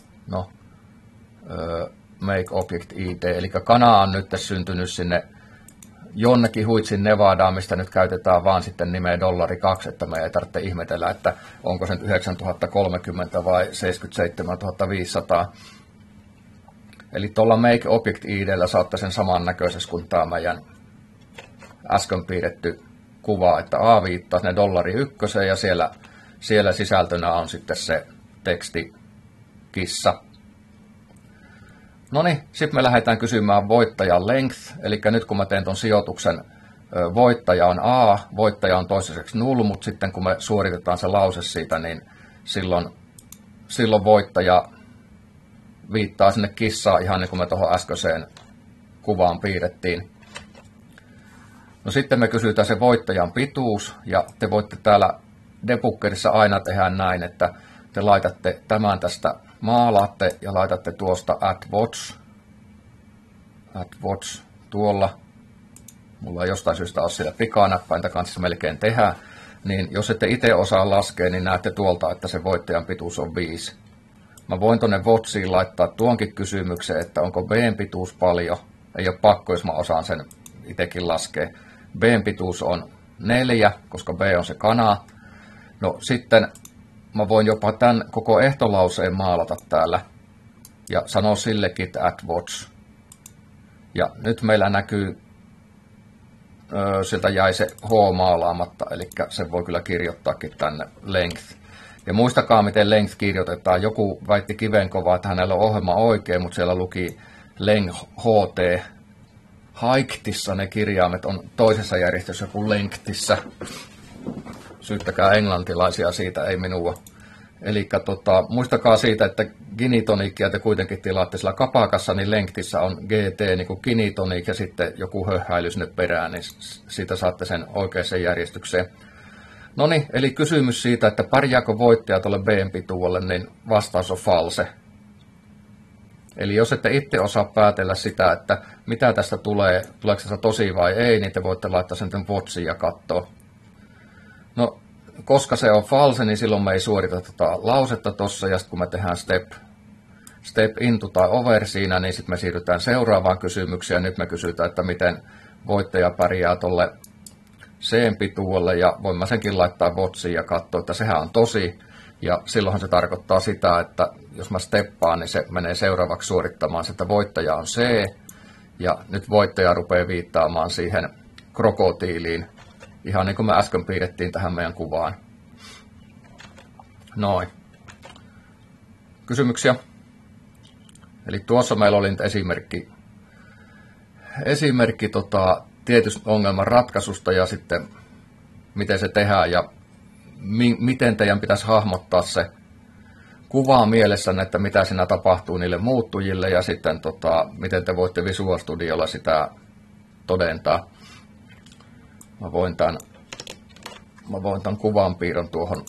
make object ID, eli kana on nyt syntynyt sinne jonnekin huitsin Nevadaan, mistä nyt käytetään vaan sitten nimeä $2, että me ei tarvitse ihmetellä, että onko se nyt 9030 vai 77 500. Eli tuolla Make Object ID:llä saatte sen saman näköisessä kuin tämä meidän äsken piirretty kuva, että A viittaa ne $1 ja siellä sisältönä on sitten se teksti kissa. No niin, sitten me lähdetään kysymään voittajan length, eli nyt kun mä teen ton sijoituksen, voittaja on A, voittaja on toistaiseksi null, mutta sitten kun me suoritetaan se lause siitä, niin silloin voittaja viittaa sinne kissaan ihan niin kuin me tuohon äskeiseen kuvaan piirrettiin. No sitten me kysytään se voittajan pituus, ja te voitte täällä debuggerissa aina tehdä näin, että te laitatte tämän tästä, maalaatte ja laitatte tuosta add watch tuolla. Mulla ei jostain syystä ole siellä pikanäppäintä kanssa melkein tehdä. Niin jos ette itse osaa laskea, niin näette tuolta, että se voittajan pituus on 5. Mä voin tonne watchiin laittaa tuonkin kysymyksen, että onko B:n pituus paljon. Ei ole pakko, jos mä osaan sen itsekin laskea. B:n pituus on 4, koska B on se kana. No sitten mä voin jopa tämän koko ehtolauseen maalata täällä ja sanoa sillekin, että add watch. Ja nyt meillä näkyy, sieltä jäi se H maalaamatta, eli se voi kyllä kirjoittaakin tänne length. Ja muistakaa, miten length kirjoitetaan. Joku väitti kivenkovaa, että hänellä on ohjelma oikein, mutta siellä luki length HT. Haiktissa ne kirjaimet on toisessa järjestössä kuin lengthissä. Syyttäkää englantilaisia siitä, ei minua. Eli muistakaa siitä, että ginitoniikkia te kuitenkin tilaatte sillä kapakassa, niin lengthissä on GT niin kuin ginitoniik ja sitten joku höhäily sinne perään, niin siitä saatte sen oikeaan järjestykseen. No niin, eli kysymys siitä, että pärjääkö voittaja tuolle B-pituudelle, niin vastaus on false. Eli jos ette itse osaa päätellä sitä, että mitä tästä tulee, tuleeko se tosi vai ei, niin te voitte laittaa sen watchiin ja katsoa. No, koska se on false, niin silloin me ei suorita lausetta tuossa, ja sitten kun me tehdään step into tai over siinä, niin sitten me siirrytään seuraavaan kysymykseen, ja nyt me kysytään, että miten voittaja pärjää tuolle C-pituudelle, ja voin mä senkin laittaa watchiin ja katsoa, että sehän on tosi, ja silloinhan se tarkoittaa sitä, että jos mä steppaan, niin se menee seuraavaksi suorittamaan, että voittaja on C, ja nyt voittaja rupeaa viittaamaan siihen krokotiiliin, ihan niin kuin me äsken piirrettiin tähän meidän kuvaan. Noin. Kysymyksiä? Eli tuossa meillä oli nyt esimerkki tietysti ongelman ratkaisusta ja sitten miten se tehdään ja miten teidän pitäisi hahmottaa se kuvaa mielessänne, että mitä siinä tapahtuu niille muuttujille ja sitten miten te voitte Visual Studiolla sitä todentaa. Mä voin tämän kuvanpiirron tuohon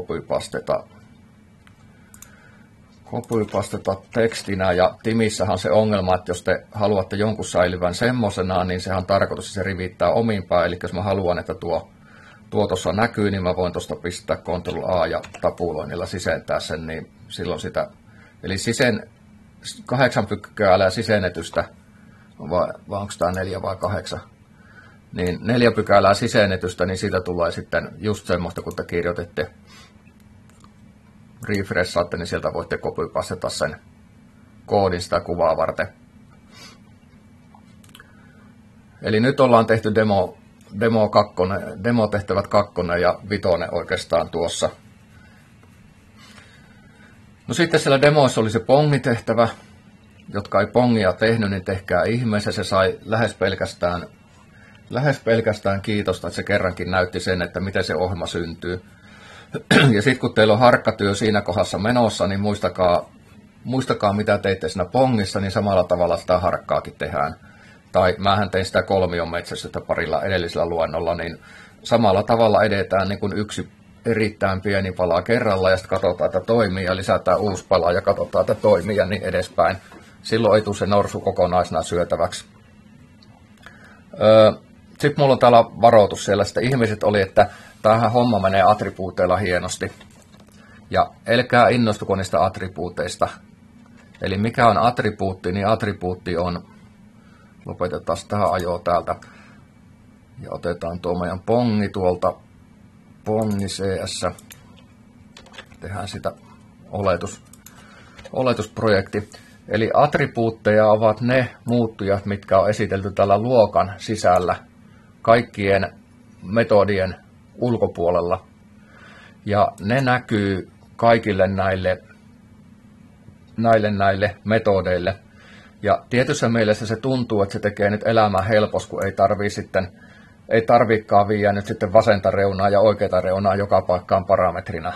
copypasteta tekstinä, ja Timissähän on se ongelma, että jos te haluatte jonkun säilyvän semmoisenaan, niin sehän on tarkoitus, että se rivittää omiinpäin, eli jos mä haluan, että tuo tuossa näkyy, niin mä voin tuosta pistää Ctrl-A ja tapuloinnilla sisentää sen, niin silloin sitä, eli 8 pykälää sisennetystä, vai onko tämä 4 vai 8? Niin 4 pykälää sisennetystä, niin siitä tulee sitten just semmoista, kun te kirjoititte, refreshaatte, niin sieltä voitte copypasteta sen koodin sitä kuvaa varten. Eli nyt ollaan tehty demotehtävät 2 ja 5 oikeastaan tuossa. No sitten siellä demoissa oli se pongitehtävä, jotka ei pongia tehnyt, niin tehkää ihmeessä. Se sai lähes pelkästään kiitosta, että se kerrankin näytti sen, että miten se ohjelma syntyy. Ja sitten kun teillä on harkkatyö siinä kohdassa menossa, niin muistakaa mitä teitte siinä pongissa, niin samalla tavalla sitä harkkaakin tehdään. Tai mähän tein sitä kolmionmetsästystä parilla edellisellä luennolla, niin samalla tavalla edetään niin kuin yksi erittäin pieni pala kerralla ja sitten katsotaan, että toimii ja lisätään uusi pala ja katsotaan, että toimii ja niin edespäin. Silloin ei tule se norsu kokonaisena syötäväksi. Sitten mulla on täällä varoitus siellä, sitten ihmiset oli, että tämähän homma menee attribuuteilla hienosti. Ja älkää innostuko niistä attribuuteista. Eli mikä on attribuutti, niin attribuutti on, lopetetaan tähän ajoa täältä. Ja otetaan tuo meidän pongi tuolta, pongi CS. Tehdään sitä oletusprojekti. Eli attribuutteja ovat ne muuttujat, mitkä on esitelty tällä luokan sisällä kaikkien metodien ulkopuolella. Ja ne näkyy kaikille näille metodeille. Ja tietyssä mielessä se tuntuu, että se tekee nyt elämää helposti, kun ei tarviikaan viiä nyt sitten vasenta reunaa ja oikeata reunaa joka paikkaan parametrina.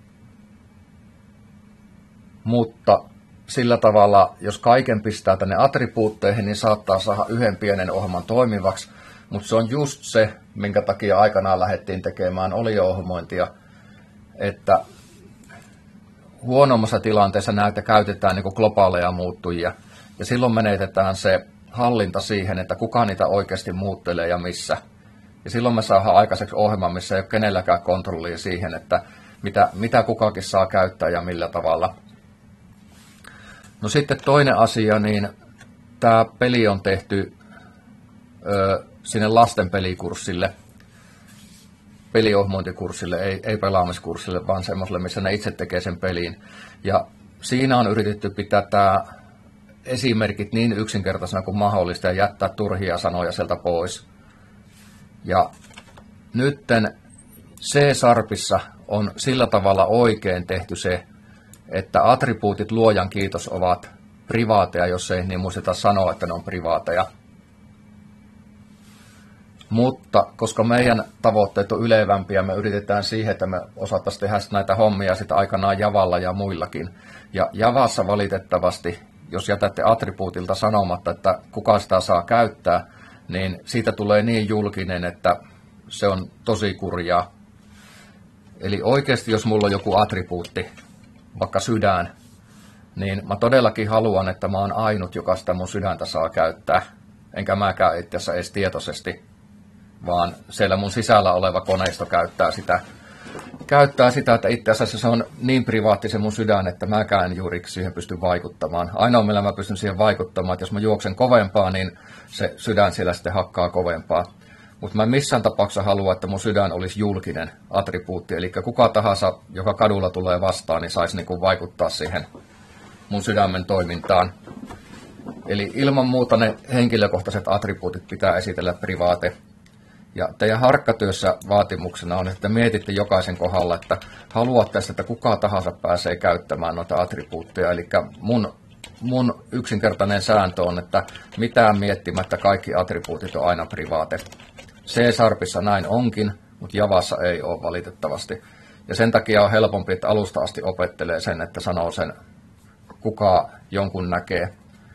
Mutta sillä tavalla, jos kaiken pistää tänne attribuutteihin, niin saattaa saada yhden pienen ohjelman toimivaksi. Mutta se on just se, minkä takia aikanaan lähdettiin tekemään olio-ohjelmointia, että huonommassa tilanteessa näitä käytetään niin kuin globaaleja muuttujia. Ja silloin menetetään se hallinta siihen, että kuka niitä oikeasti muuttelee ja missä. Ja silloin me saadaan aikaiseksi ohjelma, missä ei ole kenelläkään kontrollia siihen, että mitä kukakin saa käyttää ja millä tavalla. No sitten toinen asia, niin tämä peli on tehty sinne lasten pelikurssille, peliohmointikurssille, ei pelaamiskurssille, vaan semmoiselle, missä ne itse tekee sen pelin. Ja siinä on yritetty pitää tämä esimerkit niin yksinkertaisena kuin mahdollista ja jättää turhia sanoja sieltä pois. Ja nytten C-sharpissa on sillä tavalla oikein tehty se, että attribuutit luojan kiitos ovat privaateja, jos ei niin muisteta sanoa, että ne on privaateja. Mutta koska meidän tavoitteet on ylevämpiä, me yritetään siihen, että me osattaisiin tehdä näitä hommia sitten aikanaan Javalla ja muillakin. Ja Javassa valitettavasti, jos jätätte attribuutilta sanomatta, että kuka sitä saa käyttää, niin siitä tulee niin julkinen, että se on tosi kurjaa. Eli oikeasti, jos mulla on joku attribuutti, vaikka sydän, niin mä todellakin haluan, että mä oon ainut, joka sitä mun sydäntä saa käyttää. Enkä mäkään itse asiassa edes tietoisesti, vaan siellä mun sisällä oleva koneisto käyttää sitä, että itse asiassa se on niin privaatti se mun sydän, että mäkään en juuri siihen pysty vaikuttamaan. Ainoa, millä mä pystyn siihen vaikuttamaan, että jos mä juoksen kovempaa, niin se sydän siellä sitten hakkaa kovempaa. Mutta mä en missään tapauksessa halua, että mun sydän olisi julkinen attribuutti, eli kuka tahansa, joka kadulla tulee vastaan, niin saisi niinku vaikuttaa siihen mun sydämen toimintaan. Eli ilman muuta ne henkilökohtaiset attribuutit pitää esitellä privaate. Ja teidän harkkatyössä vaatimuksena on, että mietitte jokaisen kohdalla, että haluatte, että kuka tahansa pääsee käyttämään noita attribuutteja. Eli mun yksinkertainen sääntö on, että mitään miettimättä kaikki attribuutit on aina privaate. C-Sharpissa näin onkin, mutta Javassa ei ole valitettavasti. Ja sen takia on helpompi, että alusta asti opettelee sen, että sanoo sen, kuka jonkun näkee.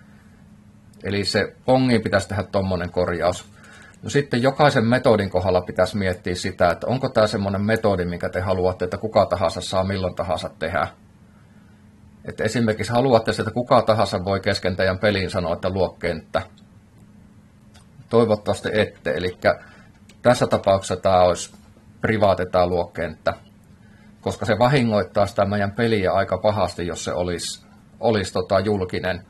Eli se pongiin pitäisi tehdä tommonen korjaus. No sitten jokaisen metodin kohdalla pitäisi miettiä sitä, että onko tämä semmoinen metodi, minkä te haluatte, että kuka tahansa saa milloin tahansa tehdä. Että esimerkiksi haluatte, että kuka tahansa voi kesken teidän peliin sanoa, että luo kenttä. Toivottavasti ette. Eli tässä tapauksessa tämä olisi privaate tämä luo kenttä, koska se vahingoittaa sitä meidän peliä aika pahasti, jos se olisi julkinen.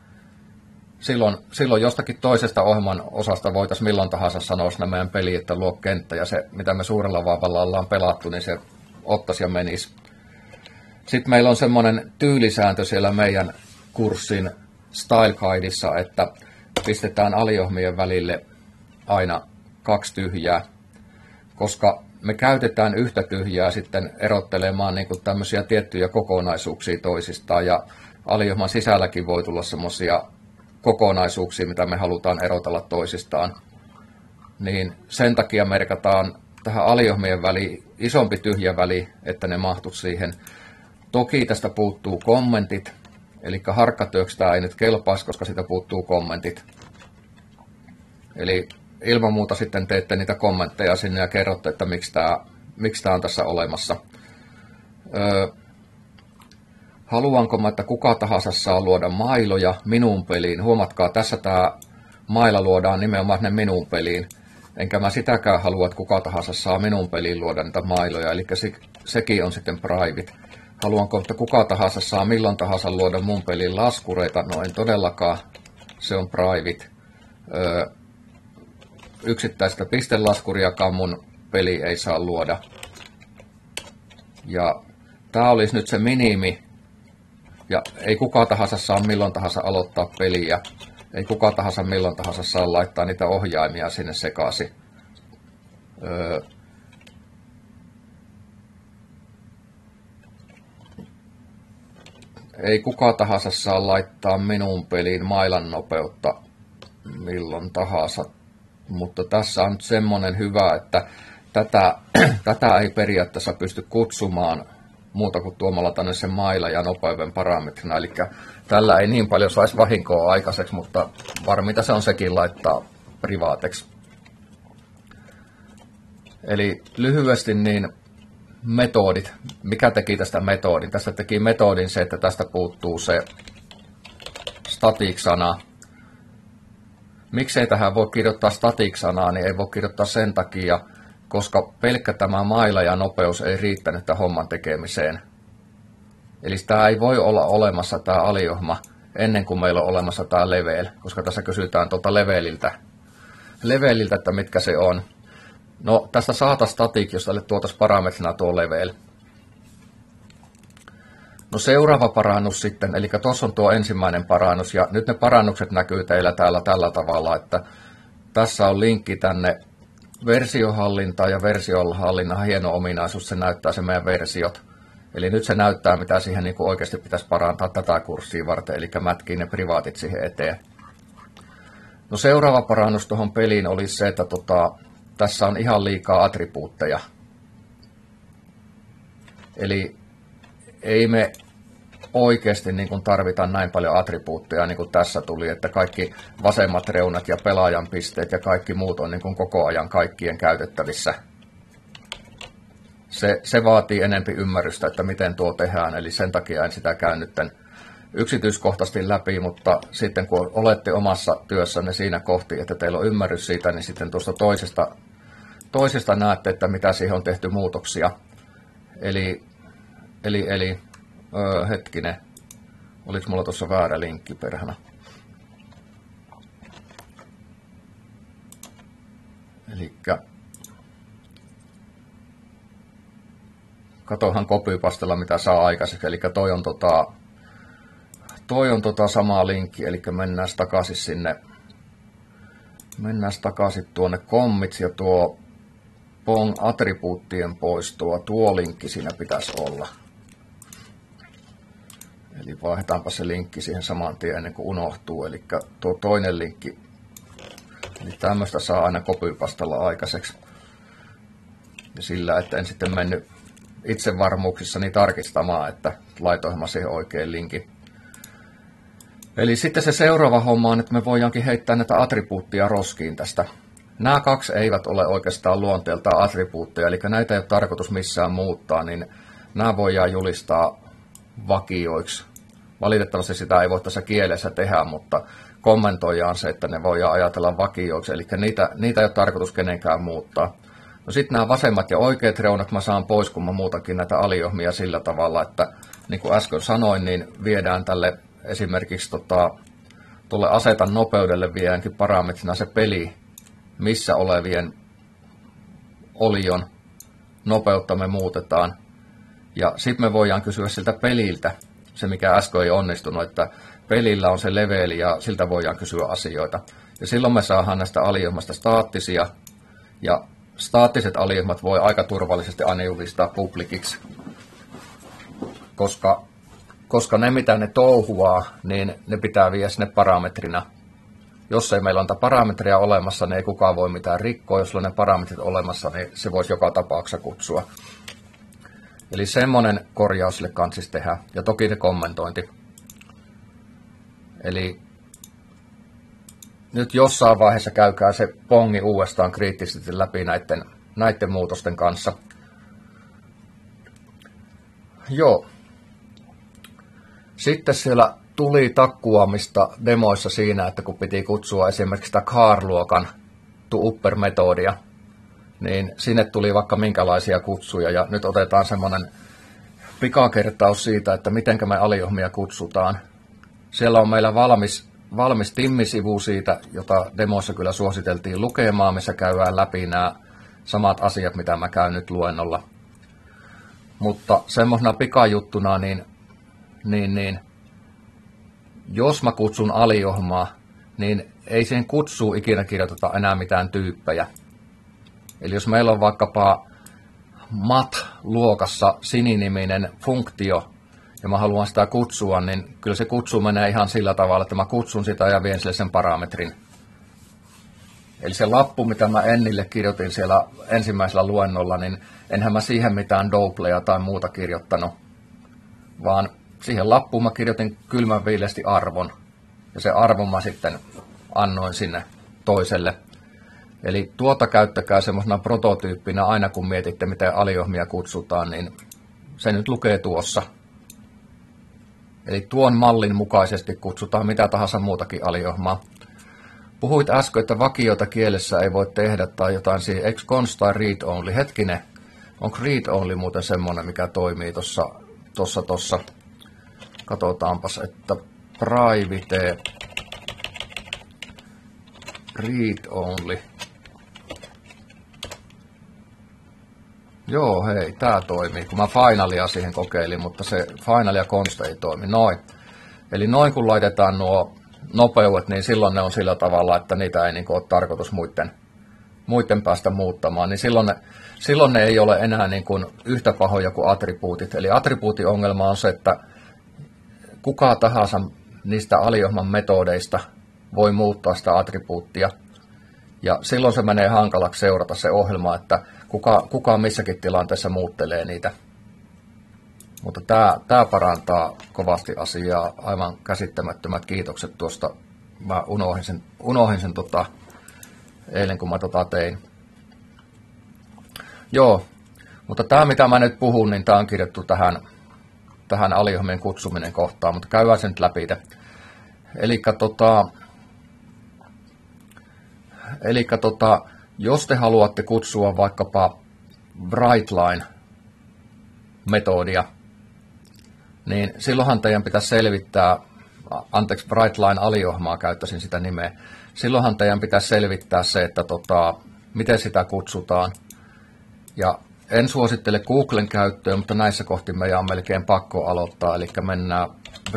Silloin jostakin toisesta ohjelman osasta voitaisiin milloin tahansa sanoa sinne meidän peliin, että luo kenttä, ja se, mitä me suurella vaivalla ollaan pelattu, niin se ottaisi ja menisi. Sitten meillä on semmoinen tyylisääntö siellä meidän kurssin Style Guideissa, että pistetään aliohmien välille aina 2 tyhjää, koska me käytetään yhtä tyhjää sitten erottelemaan niin kuin tämmöisiä tiettyjä kokonaisuuksia toisistaan, ja aliohman sisälläkin voi tulla semmoisia kokonaisuuksia, mitä me halutaan erotella toisistaan. Niin sen takia merkataan tähän aliohmien väliin isompi tyhjä väli, että ne mahtuu siihen. Toki tästä puuttuu kommentit, eli harkkatyöksi tämä ei nyt kelpaisi, koska siitä puuttuu kommentit. Eli ilman muuta sitten teette niitä kommentteja sinne ja kerrotte, että miksi tämä on tässä olemassa. Haluanko mä, että kuka tahansa saa luoda mailoja minun peliin? Huomatkaa, tässä tämä maila luodaan nimenomaan ne minun peliin. Enkä mä sitäkään halua, että kuka tahansa saa minun peliin luoda niitä mailoja, eli sekin on sitten private. Haluanko, että kuka tahansa saa milloin tahansa luoda mun peliin laskureita? No en todellakaan, se on private. Yksittäistä pistelaskuriakaan mun peli ei saa luoda. Ja tää olisi nyt se minimi. Ja ei kuka tahansa saa milloin tahansa aloittaa peliä. Ei kuka tahansa milloin tahansa saa laittaa niitä ohjaimia sinne sekaisin. Ei kuka tahansa saa laittaa minun peliin mailan nopeutta milloin tahansa. Mutta tässä on nyt semmoinen hyvä, että tätä ei periaatteessa pysty kutsumaan muuta kuin tuomalla tänne sen maila ja nopeuden parametrina. Eli tällä ei niin paljon saisi vahinkoa aikaiseksi, mutta varminta se on sekin laittaa privaateksi. Eli lyhyesti niin metodit. Mikä teki tästä metodin? Tästä teki metodin se, että tästä puuttuu se static-sana. Miksei tähän voi kirjoittaa static-sanaa, niin ei voi kirjoittaa sen takia, koska pelkkä tämä maila ja nopeus ei riittänyt tämän homman tekemiseen. Eli tämä ei voi olla olemassa tämä aliohma ennen kuin meillä on olemassa tämä level, koska tässä kysytään tuolta leveliltä, että mitkä se on. No tästä saata static, jos tälle tuotaisiin parametrina tuo level. No seuraava parannus sitten, eli tuossa on tuo ensimmäinen parannus, ja nyt ne parannukset näkyy teillä täällä tällä tavalla, että tässä on linkki tänne versiohallintaa, ja versiohallinnan hieno ominaisuus, se näyttää se meidän versiot. Eli nyt se näyttää, mitä siihen niin kuin oikeasti pitäisi parantaa tätä kurssia varten, eli mätkii ne privaatit siihen eteen. No seuraava parannus tuohon peliin olisi se, että tässä on ihan liikaa attribuutteja. Eli ei me oikeasti niin kuin tarvita näin paljon attribuutteja, niin kuin tässä tuli, että kaikki vasemmat reunat ja pelaajan pisteet ja kaikki muut on niin kuin koko ajan kaikkien käytettävissä. Se vaatii enempi ymmärrystä, että miten tuo tehdään, eli sen takia en sitä käy nyt yksityiskohtaisesti läpi, mutta sitten kun olette omassa työssänne siinä kohti, että teillä on ymmärrys siitä, niin sitten tuosta toisesta näette, että mitä siihen on tehty muutoksia. Eli hetkinen, oliko mulla tuossa väärä linkki perhana? Elikkä katohan copypastella mitä saa aikaiseksi, eli toi on sama linkki, eli mennään takaisin sinne, tuonne commits ja tuo Pong attribuuttien poistoa, tuo linkki siinä pitäisi olla. Eli vaihdetaanpa se linkki siihen saman tien ennen kuin unohtuu, eli tuo toinen linkki, eli tämmöistä saa aina copypastella aikaiseksi. Ja sillä, että en sitten mennyt itsevarmuuksissani tarkistamaan, että laitoinhan mä siihen oikein linkin. Eli sitten se seuraava homma on, että me voidaankin heittää näitä attribuuttia roskiin tästä. Nämä kaksi eivät ole oikeastaan luonteeltaan attribuutteja, eli näitä ei ole tarkoitus missään muuttaa, niin nämä voidaan julistaa vakioiksi. Valitettavasti sitä ei voi tässä kielessä tehdä, mutta kommentoijaan se, että ne voidaan ajatella vakioiksi, eli niitä ei ole tarkoitus kenenkään muuttaa. No sitten nämä vasemmat ja oikeat reunat mä saan pois, kun mä muutankin näitä aliohmia sillä tavalla, että niin kuin äsken sanoin, niin viedään tälle esimerkiksi tuolle asetan nopeudelle viedäänkin parametrina se peli, missä olevien olion nopeutta me muutetaan. Ja sitten me voidaan kysyä siltä peliltä, se mikä äsken ei onnistunut, että pelillä on se leveli ja siltä voidaan kysyä asioita. Ja silloin me saadaan näistä aliohmasta staattisia, ja staattiset aliohmat voi aika turvallisesti aina julistaa publiciksi, koska ne mitä ne touhuaa, niin ne pitää viedä sinne parametrina. Jos ei meillä on niitä parametreja olemassa, niin ei kukaan voi mitään rikkoa. Jos on ne parametrit olemassa, niin se voisi joka tapauksessa kutsua. Eli semmoinen korjaus sille kansis tehdä. Ja toki se kommentointi. Eli nyt jossain vaiheessa käykää se pongi uudestaan kriittisesti läpi näiden muutosten kanssa. Joo. Sitten siellä tuli takkuamista demoissa siinä, että kun piti kutsua esimerkiksi sitä car-luokan to-upper-metodia, niin sinne tuli vaikka minkälaisia kutsuja, ja nyt otetaan semmoinen pikakertaus siitä, että miten me aliohmia kutsutaan. Siellä on meillä valmis timmisivu siitä, jota demoissa kyllä suositeltiin lukemaan, missä käydään läpi nämä samat asiat, mitä mä käyn nyt luennolla. Mutta semmoisena pikajuttuna, niin jos mä kutsun aliohmaa, niin ei siihen kutsuun ikinä kirjoiteta enää mitään tyyppejä. Eli jos meillä on vaikkapa mat-luokassa sininiminen funktio, ja mä haluan sitä kutsua, niin kyllä se kutsu menee ihan sillä tavalla, että mä kutsun sitä ja vien sille sen parametrin. Eli se lappu, mitä mä Ennille kirjoitin siellä ensimmäisellä luennolla, niin enhän mä siihen mitään doubleja tai muuta kirjoittanut, vaan siihen lappuun mä kirjoitin kylmän viileästi arvon, ja se arvon mä sitten annoin sinne toiselle. Eli tuota käyttäkää semmoisena prototyyppinä aina kun mietitte, miten aliohmia kutsutaan, niin se nyt lukee tuossa. Eli tuon mallin mukaisesti kutsutaan mitä tahansa muutakin aliohmaa. Puhuit äsken, että vakioita kielessä ei voi tehdä tai jotain siihen, eikö const tai read only? Hetkinen, onko read only muuten semmoinen, mikä toimii tuossa? Katsotaanpas, että private read only. Joo, hei, tää toimii, kun mä finalia siihen kokeilin, mutta se final ja const ei toimi. Noin. Eli noin kun laitetaan nuo nopeudet, niin silloin ne on sillä tavalla, että niitä ei ole tarkoitus muiden päästä muuttamaan, niin silloin ne ei ole enää niin kuin yhtä pahoja kuin attribuutit. Eli attribuutiongelma on se, että kuka tahansa niistä aliohman metodeista voi muuttaa sitä attribuuttia. Ja silloin se menee hankalaksi seurata se ohjelma, että kuka missäkin tilanteessa muuttelee niitä. Mutta tämä parantaa kovasti asiaa. Aivan käsittämättömät kiitokset tuosta. Mä unohdin sen eilen, kun mä tein. Joo, mutta tämä mitä mä nyt puhun, niin tämä on kirjattu tähän aliohmien kutsuminen kohtaan, mutta käydään sen nyt läpi. Elikkä jos te haluatte kutsua vaikkapa Brightline-metodia, niin silloinhan teidän pitäisi selvittää, Brightline-aliohmaa käyttäisin sitä nimeä, silloinhan teidän pitäisi selvittää se, että miten sitä kutsutaan. Ja en suosittele Googlen käyttöön, mutta näissä kohti meidän on melkein pakko aloittaa, eli mennään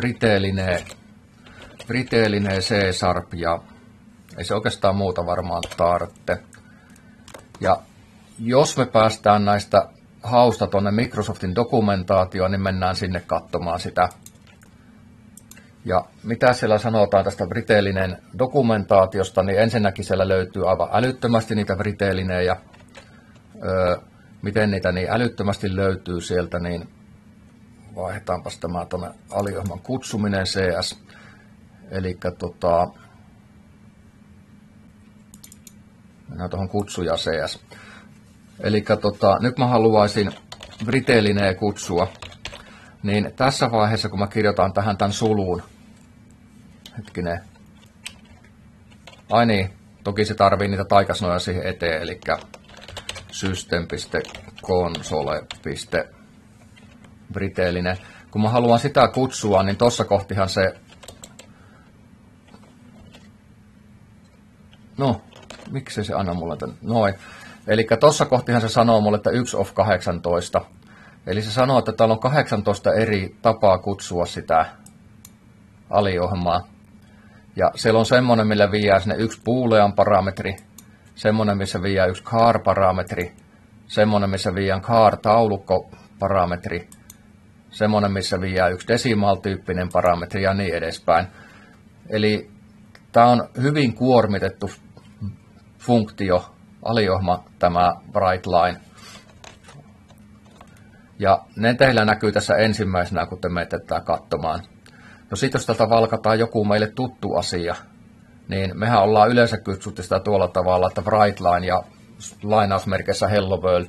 Briteline C-Sharp ja ei se oikeastaan muuta varmaan tarvitse. Ja jos me päästään näistä hausta tuonne Microsoftin dokumentaatioon, niin mennään sinne katsomaan sitä. Ja mitä siellä sanotaan tästä Britelinen dokumentaatiosta, niin ensinnäkin siellä löytyy aivan älyttömästi niitä Britelinejä. Miten niitä niin älyttömästi löytyy sieltä, niin vaihdetaanpas tämä tuonne aliohman kutsuminen CS. Eli mennään tuohon kutsuja CS. Eli nyt mä haluaisin Britelineen kutsua, niin tässä vaiheessa kun mä kirjoitan tähän tämän suluun, hetkinen, ai niin, toki se tarvii niitä taikasnoja siihen eteen, eli system.console.briteline. Kun mä haluan sitä kutsua, niin tossa kohtihan se, no, miksi se anna mulle tämän, noin. Eli tossa kohtihan se sanoo mulle, että 1 of 18. Eli se sanoo, että täällä on 18 eri tapaa kutsua sitä aliohjelmaa. Ja siellä on semmoinen, millä viiää sinne yksi boolean parametri, semmoinen, missä viiää yksi char-parametri, semmoinen, missä viiää char-taulukko-parametri, semmoinen, missä viiää yksi decimal-tyyppinen parametri ja niin edespäin. Eli tämä on hyvin kuormitettu funktio, aliohma, tämä Brightline. Ja ne teillä näkyy tässä ensimmäisenä, kun te menette tätä katsomaan. No sit jos tätä valkataan joku meille tuttu asia, niin mehän ollaan yleensä kutsuttu sitä tuolla tavalla, että Brightline ja lainausmerkeissä Hello World.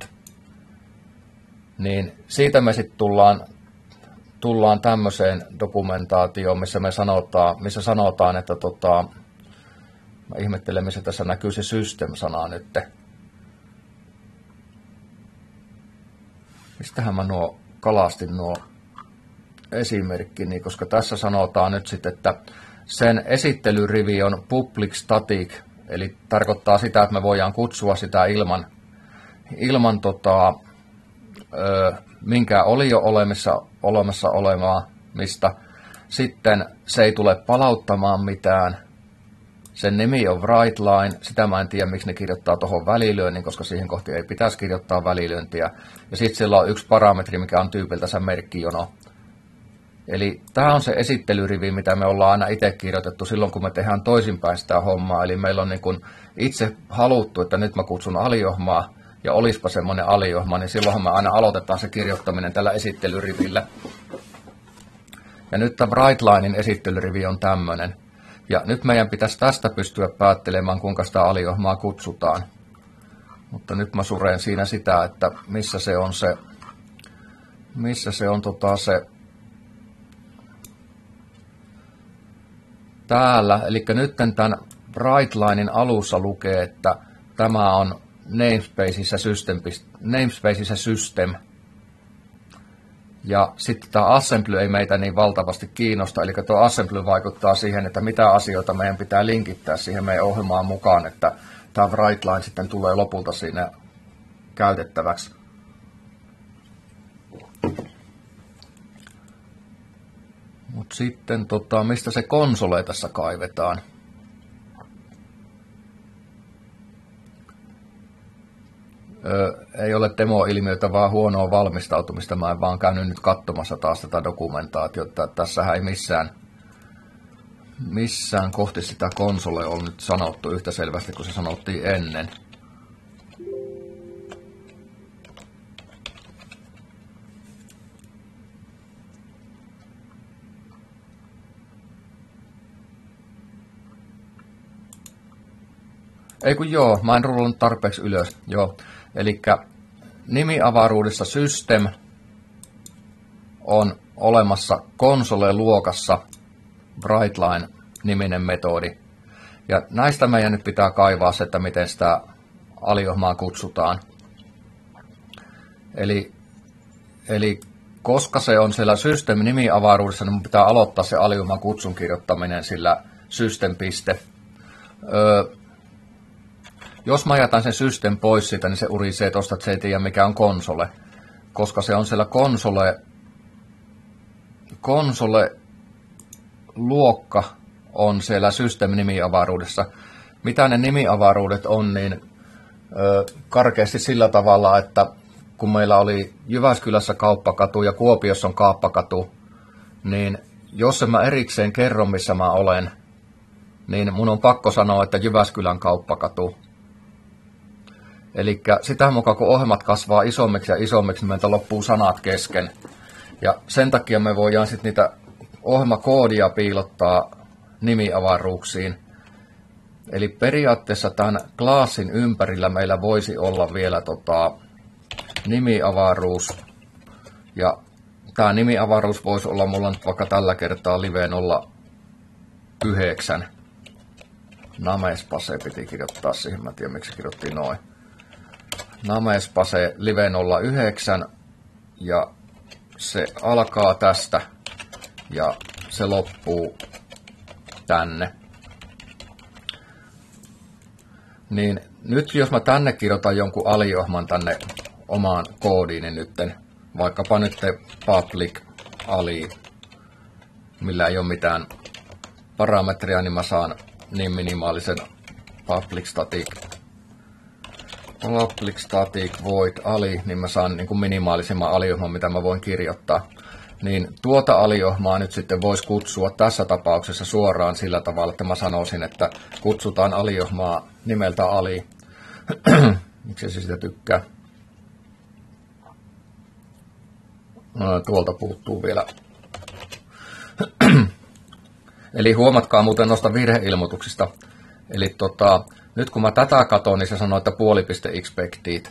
Niin siitä me sitten tullaan tämmöiseen dokumentaatioon, missä sanotaan, että mä ihmettelen, missä tässä näkyy se system-sana nyt. Mistähän mä kalastin nuo esimerkkini, koska tässä sanotaan nyt sitten, että sen esittelyrivi on public static, eli tarkoittaa sitä, että me voidaan kutsua sitä ilman minkä oli jo olemassa olemaa, mistä sitten se ei tule palauttamaan mitään. Sen nimi on Brightline, sitä mä en tiedä miksi ne kirjoittaa tuohon välilyönnin, koska siihen kohti ei pitäisi kirjoittaa välilyöntiä. Ja sitten siellä on yksi parametri, mikä on tyypiltänsä merkkijono. Eli tämä on se esittelyrivi, mitä me ollaan aina itse kirjoitettu silloin, kun me tehdään toisinpäin sitä hommaa. Eli meillä on niin kun itse haluttu, että nyt mä kutsun aliohmaa, ja olispa semmoinen aliohma, niin silloinhan me aina aloitetaan se kirjoittaminen tällä esittelyrivillä. Ja nyt tämä Brightlinen esittelyrivi on tämmöinen. Ja nyt meidän pitäisi tästä pystyä päättelemään, kuinka sitä aliohmaa kutsutaan. Mutta nyt mä sureen siinä sitä, että missä se on se täällä. Eli nyt tämän Brightlinen alussa lukee, että tämä on namespaceissa system. Ja sitten tämä assembly ei meitä niin valtavasti kiinnosta, eli tuo assembly vaikuttaa siihen, että mitä asioita meidän pitää linkittää siihen meidän ohjelmaan mukaan, että tämä Brightline sitten tulee lopulta siinä käytettäväksi. Mutta sitten mistä se konsole tässä kaivetaan? Ei ole demoilmiötä, vaan huonoa valmistautumista. Mä en vaan käynyt nyt katsomassa taas tätä dokumentaatiota. Tässähän ei missään kohti sitä konsole on nyt sanottu yhtä selvästi kuin se sanottiin ennen. Ei kun joo, mä en rullannut tarpeeksi ylös. Joo, elikkä nimiavaruudessa System on olemassa konsole-luokassa Brightline-niminen metodi. Ja näistä meidän nyt pitää kaivaa se, että miten sitä aliohmaa kutsutaan. Eli koska se on siellä System-nimiavaruudessa, niin mun pitää aloittaa se aliohman kutsun kirjoittaminen sillä System. Jos mä jätän sen System pois siitä, niin se urisee tosta, että se ei tiedä mikä on konsole. Koska se on siellä konsole-luokka on siellä System-nimiavaruudessa. Mitä ne nimiavaruudet on, niin karkeasti sillä tavalla, että kun meillä oli Jyväskylässä Kauppakatu ja Kuopiossa on Kaappakatu, niin jos en mä erikseen kerro, missä mä olen, niin mun on pakko sanoa, että Jyväskylän Kauppakatu. Eli sitä mukaan, kun ohjelmat kasvaa isommiksi ja isommiksi, niin meiltä loppuu sanat kesken. Ja sen takia me voidaan sitten niitä ohjelmakoodia piilottaa nimiavaruuksiin. Eli periaatteessa tämän klassin ympärillä meillä voisi olla vielä nimiavaruus. Ja tämä nimiavaruus voisi olla mulla nyt vaikka tällä kertaa live 09. Namespase piti kirjoittaa siihen, mä en tiedä miksi kirjoittiin noin. Namespase live 09 ja se alkaa tästä ja se loppuu tänne. Niin nyt jos mä tänne kirjoitan jonkun aliohman tänne omaan koodiin, niin nytten vaikkapa nyt public ali, millä ei ole mitään parametria, niin mä saan niin minimaalisen public static void ali, niin mä saan niin kuin minimaalisimman aliohman, mitä mä voin kirjoittaa. Niin tuota aliohmaa nyt sitten voisi kutsua tässä tapauksessa suoraan sillä tavalla, että mä sanoisin, että kutsutaan aliohmaa nimeltä ali. Miksi se sitä tykkää? Tuolta puuttuu vielä. Eli huomatkaa muuten noista virheilmoituksista. Eli nyt kun mä tätä katon, niin se sanoo, että puolipiste expected.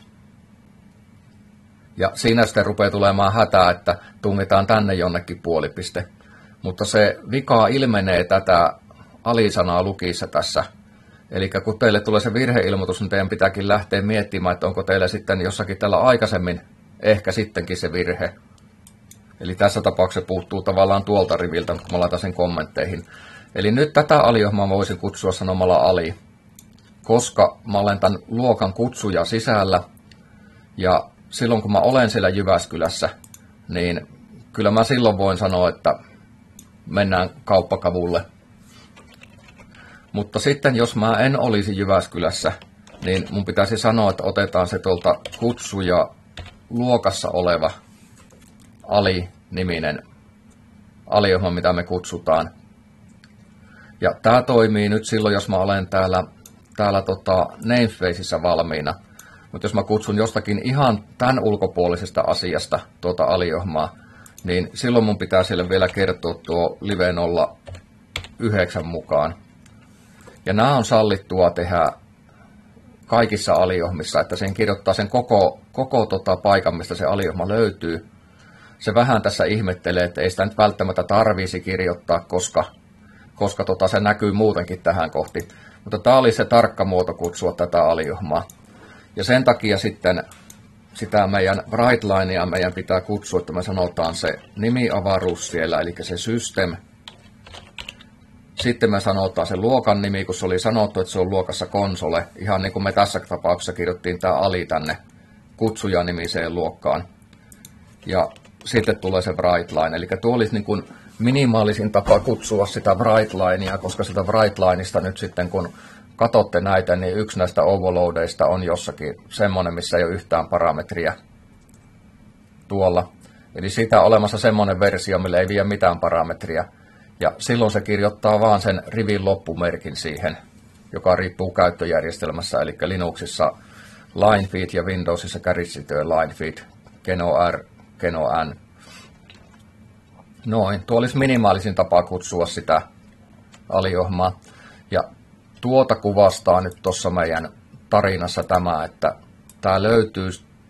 Ja siinä sitten rupeaa tulemaan hätää, että tungitaan tänne jonnekin puolipiste. Mutta se vika ilmenee tätä alisanaa lukiessa tässä. Eli kun teille tulee se virheilmoitus, niin teidän pitääkin lähteä miettimään, että onko teillä sitten jossakin tällä aikaisemmin ehkä sittenkin se virhe. Eli tässä tapauksessa puuttuu tavallaan tuolta riviltä, kun mä laitan sen kommentteihin. Eli nyt tätä aliohmaa voisin kutsua sanomalla ali, koska mä olen tämän luokan kutsuja sisällä. Ja silloin kun mä olen siellä Jyväskylässä, niin kyllä mä silloin voin sanoa, että mennään Kauppakavulle. Mutta sitten jos mä en olisi Jyväskylässä, niin mun pitäisi sanoa, että otetaan se tuolta kutsuja luokassa oleva ali-niminen aliohma, mitä me kutsutaan. Ja tämä toimii nyt silloin, jos mä olen täällä namefaceissa valmiina. Mutta jos mä kutsun jostakin ihan tämän ulkopuolisesta asiasta tuota aliohmaa, niin silloin mun pitää sille vielä kertoa tuo live 09 mukaan. Ja nämä on sallittua tehdä kaikissa aliohmissa, että sen kirjoittaa sen koko paikan, mistä se aliohma löytyy. Se vähän tässä ihmettelee, että ei sitä nyt välttämättä tarvisi kirjoittaa, koska se näkyy muutenkin tähän kohti. Mutta tämä oli se tarkka muoto kutsua tätä aliohmaa. Ja sen takia sitten sitä meidän Brightlinea meidän pitää kutsua, että me sanotaan se nimiavaruus siellä, eli se system. Sitten me sanotaan se luokan nimi, kun se oli sanottu, että se on luokassa konsole. Ihan niin kuin me tässä tapauksessa kirjoittiin tämä ali tänne kutsujanimiseen luokkaan. Ja sitten tulee se Brightline, eli tuo olisi niin kuin minimaalisin tapa kutsua sitä Brightlinea, koska sitä Brightlineista nyt sitten kun katsotte näitä, niin yksi näistä overloadeista on jossakin semmoinen, missä ei ole yhtään parametria tuolla. Eli siitä on olemassa semmoinen versio, millä ei vie mitään parametria. Ja silloin se kirjoittaa vaan sen rivin loppumerkin siihen, joka riippuu käyttöjärjestelmässä, eli Linuxissa line feed ja Windowsissa kärjistyy line feed, Keno R, Keno N. Noin, tuo olisi minimaalisin tapa kutsua sitä aliohmaa. Ja tuota kuvastaa nyt tuossa meidän tarinassa tämä, että tämä löytyy,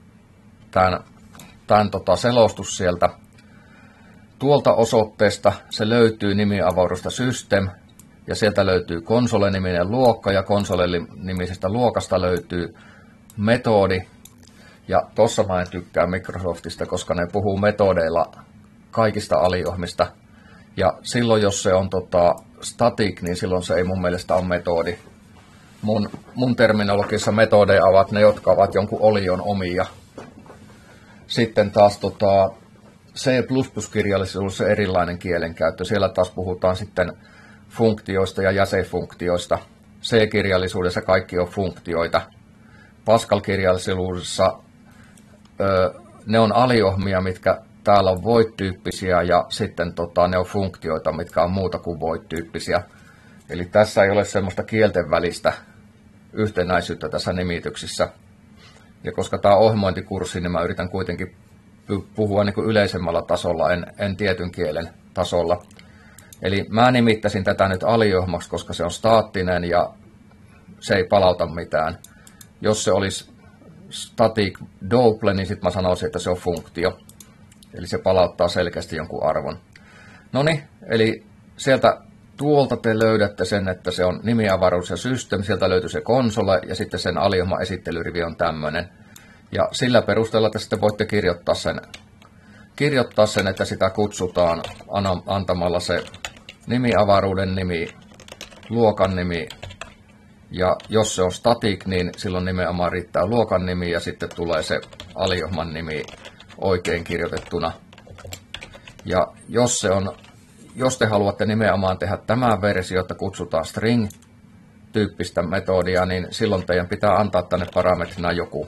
tämän selostus sieltä tuolta osoitteesta, se löytyy nimiavaruudesta system, ja sieltä löytyy konsole-niminen luokka, ja konsole-nimisestä luokasta löytyy metodi. Ja tossa mä en tykkää Microsoftista, koska ne puhuu metodeilla kaikista aliohmista. Ja silloin, jos se on static, niin silloin se ei mun mielestä ole metodi. Mun terminologissa metodeja ovat ne, jotka ovat jonkun olion omia. Sitten taas C++-kirjallisuudessa erilainen kielenkäyttö. Siellä taas puhutaan sitten funktioista ja jäsenfunktioista. C-kirjallisuudessa kaikki on funktioita. Pascal-kirjallisuudessa ne on aliohmia, mitkä täällä on void-tyyppisiä, ja sitten ne on funktioita, mitkä on muuta kuin void-tyyppisiä. Eli tässä ei ole semmoista kielten välistä yhtenäisyyttä tässä nimityksissä. Ja koska tämä on ohjelmointikurssi, niin mä yritän kuitenkin puhua niin kuin yleisemmällä tasolla, en tietyn kielen tasolla. Eli mä nimittäisin tätä nyt aliohmaksi, koska se on staattinen ja se ei palauta mitään. Jos se olisi static double, niin sitten mä sanoisin, että se on funktio. Eli se palauttaa selkeästi jonkun arvon. Noniin, eli sieltä tuolta te löydätte sen, että se on nimiavaruus ja system, sieltä löytyy se konsole ja sitten sen aliohma esittelyrivi on tämmöinen. Ja sillä perusteella te sitten voitte kirjoittaa sen, että sitä kutsutaan antamalla se nimiavaruuden nimi, luokan nimi, ja jos se on static, niin silloin nimenomaan riittää luokan nimi ja sitten tulee se aliohman nimi oikein kirjoitettuna. Ja jos te haluatte nimenomaan tehdä tämän versio, että kutsutaan string-tyyppistä metodia, niin silloin teidän pitää antaa tänne parametrina joku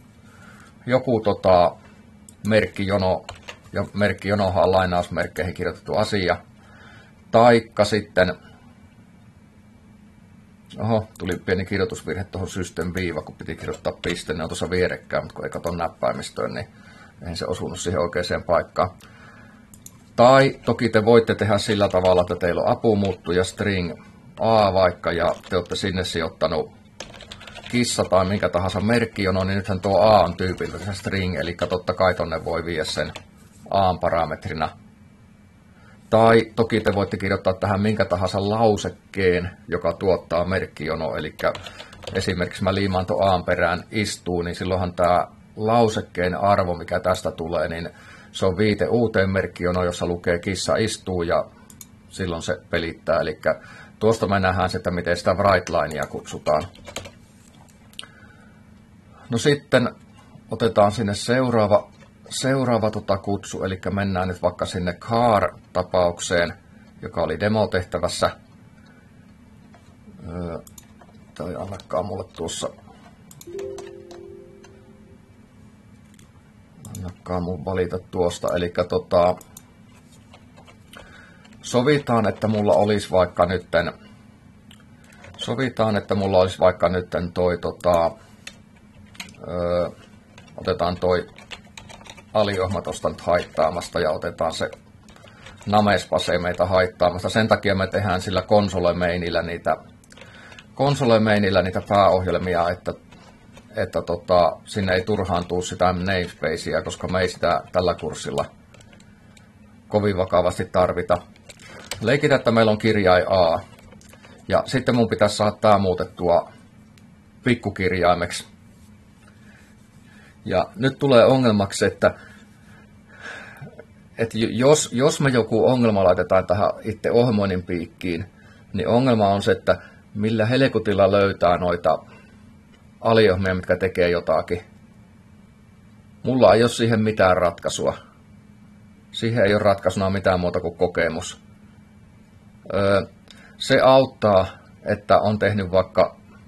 merkkijono, ja merkkijonohan on lainausmerkkeihin kirjoitettu asia. Taikka sitten, tuli pieni kirjoitusvirhe tuohon system-viiva, kun piti kirjoittaa piste, ne on tuossa vierekkäin, mutta kun ei katso näppäimistöön, niin eihän se osunut siihen oikeaan paikkaan. Tai toki te voitte tehdä sillä tavalla, että teillä on apumuuttuja string A vaikka, ja te olette sinne sijoittanut kissa tai minkä tahansa merkkijono, niin nythän tuo A on tyypiltä se string, eli totta kai tonne voi viedä sen A-parametrina. Tai toki te voitte kirjoittaa tähän minkä tahansa lausekkeen, joka tuottaa merkkijono, eli esimerkiksi mä liimaan tuon A perään istuu, niin silloinhan tämä lausekkeen arvo, mikä tästä tulee, niin se on viite uuteen merkkijonoon, jossa lukee kissa istuu, ja silloin se pelittää. Eli tuosta me nähdään se, että miten sitä write-linea kutsutaan. No sitten otetaan sinne seuraava kutsu, eli mennään nyt vaikka sinne car-tapaukseen, joka oli demotehtävässä. Toi annakaa mulle tuossa. Annakaa mun valita tuosta, eli sovitaan, että mulla olisi vaikka nytten toi otetaan toi aliohma tuosta nyt haittaamasta ja otetaan se namespase meitä haittaamasta. Sen takia me tehdään sillä konsolemeinillä niitä pääohjelmia, että sinne ei turhaan tuu sitä namespacea, koska me ei sitä tällä kurssilla kovin vakavasti tarvita. Leikitään, että meillä on kirjain A. Ja sitten mun pitäisi saada tämä muutettua pikkukirjaimeksi. Ja nyt tulee ongelmaksi, että jos me joku ongelma laitetaan tähän itse ohjelmoinnin piikkiin, niin ongelma on se, että millä helkutilla löytää noita aliohmia, mitkä tekee jotakin. Mulla ei ole siihen mitään ratkaisua. Siihen ei ole ratkaisuna mitään muuta kuin kokemus. Se auttaa, että on tehnyt vaikka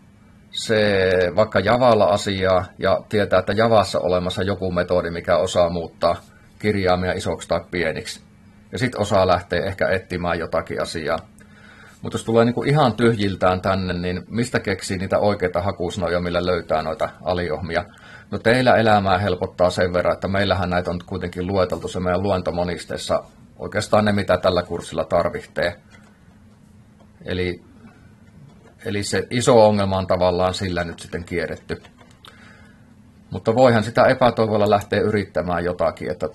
se vaikka Javalla asiaa ja tietää, että Javassa on olemassa joku metodi, mikä osaa muuttaa kirjaimia isoksi tai pieniksi. Ja sitten osaa lähteä ehkä etsimään jotakin asiaa. Mutta jos tulee niinku ihan tyhjiltään tänne, niin mistä keksii niitä oikeita hakusanoja, millä löytää noita aliohmia? No teillä elämää helpottaa sen verran, että meillähän näitä on kuitenkin lueteltu se meidän luentomonisteessa oikeastaan ne, mitä tällä kurssilla tarvitsee. Eli se iso ongelma on tavallaan sillä nyt sitten kierretty. Mutta voihan sitä epätoivolla lähteä yrittämään jotakin, että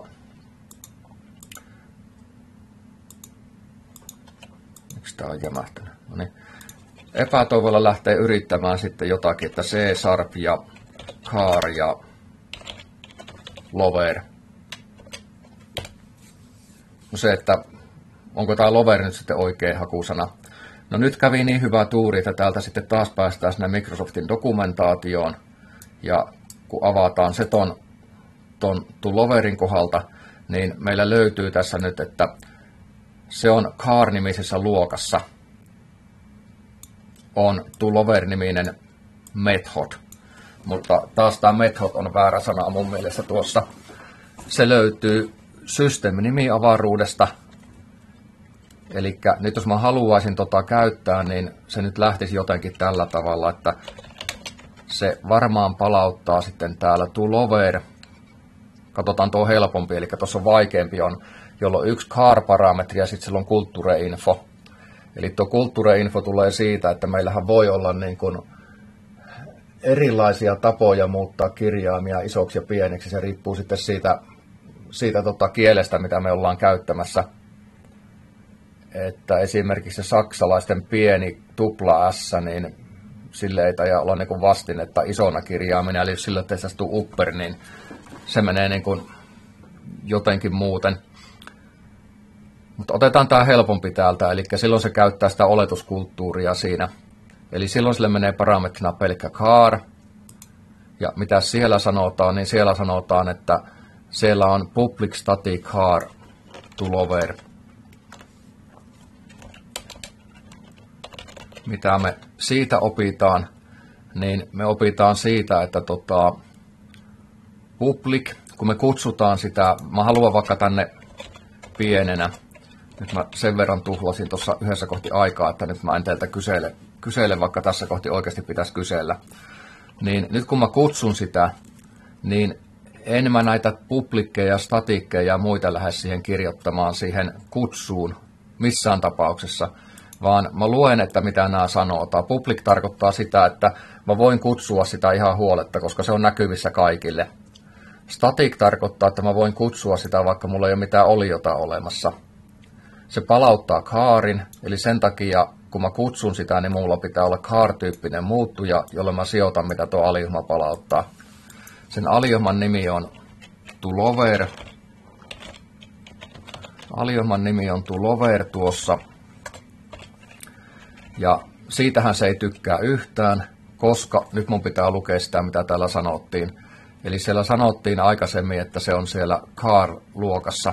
miksi tämä on jämähtänyt? No niin. Epätoivolla lähtee yrittämään sitten jotakin, että C-sharp ja char ja lower. No se, että onko tämä lower nyt sitten oikea hakusana. No nyt kävi niin hyvä tuuri, että täältä sitten taas päästään sinne Microsoftin dokumentaatioon. Ja kun avataan se ton lowerin kohdalta, niin meillä löytyy tässä nyt, että se on char-nimisessä luokassa. On lower-niminen method. Mutta taas tämä method on väärä sana mun mielestä tuossa. Se löytyy systeeminimiavaruudesta. Eli nyt jos mä haluaisin käyttää, niin se nyt lähtisi jotenkin tällä tavalla, että se varmaan palauttaa sitten täällä lower. Katsotaan tuo helpompi, eli tuossa on vaikeampi jolloin yksi char-parametri ja sitten sillä on kulttuureinfo. Eli tuo kulttuureinfo tulee siitä, että meillähän voi olla niin kuin erilaisia tapoja muuttaa kirjaimia isoksi ja pieneksi. Se riippuu sitten siitä kielestä, mitä me ollaan käyttämässä. Että esimerkiksi se saksalaisten pieni tupla S, niin sille ei taida olla niin vastinetta isona kirjaimina. Eli jos sillä tehtäisiin upper, niin se menee niin kuin jotenkin muuten. Mutta otetaan tämä helpompi täältä, eli silloin se käyttää sitä oletuskulttuuria siinä. Eli silloin sille menee parametrina pelkkä char. Ja mitä siellä sanotaan, niin siellä sanotaan, että siellä on public static char to lower. Mitä me siitä opitaan, niin me opitaan siitä, että public, kun me kutsutaan sitä, mä haluan vaikka tänne pienenä, nyt mä sen verran tuhlasin tuossa yhdessä kohti aikaa, että nyt mä en teiltä kysele, vaikka tässä kohti oikeasti pitäisi kysellä. Niin nyt kun mä kutsun sitä, niin en mä näitä publikkeja, statikkeja ja muita lähde siihen kirjoittamaan siihen kutsuun missään tapauksessa, vaan mä luen, että mitä nämä sanotaan. Public tarkoittaa sitä, että mä voin kutsua sitä ihan huoletta, koska se on näkyvissä kaikille. Static tarkoittaa, että mä voin kutsua sitä, vaikka mulla ei ole mitään oliota olemassa. Se palauttaa charin, eli sen takia, kun mä kutsun sitä, niin mulla pitää olla char-tyyppinen muuttuja, jolle mä sijoitan, mitä tuo aliohma palauttaa. Sen aliohman nimi on lower. Aliohman nimi on lower tuossa. Ja siitähän se ei tykkää yhtään, koska nyt mun pitää lukea sitä, mitä täällä sanottiin. Eli siellä sanottiin aikaisemmin, että se on siellä char-luokassa.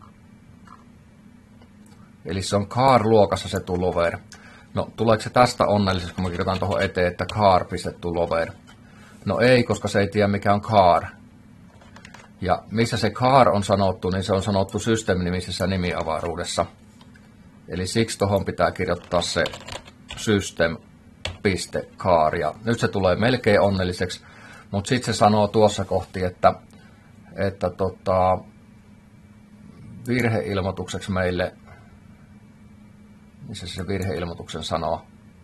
Eli se on char-luokassa se lower. No, tuleeko se tästä onnelliseksi, kun mä kirjoitan tuohon eteen, että char.lower? No ei, koska se ei tiedä, mikä on char. Ja missä se char on sanottu, niin se on sanottu systeeminimisessä nimiavaruudessa. Eli siksi tuohon pitää kirjoittaa se system.char. Ja nyt se tulee melkein onnelliseksi, mutta sitten se sanoo tuossa kohti, että virheilmoitukseksi meille, missä se virheilmoituksen sanoo,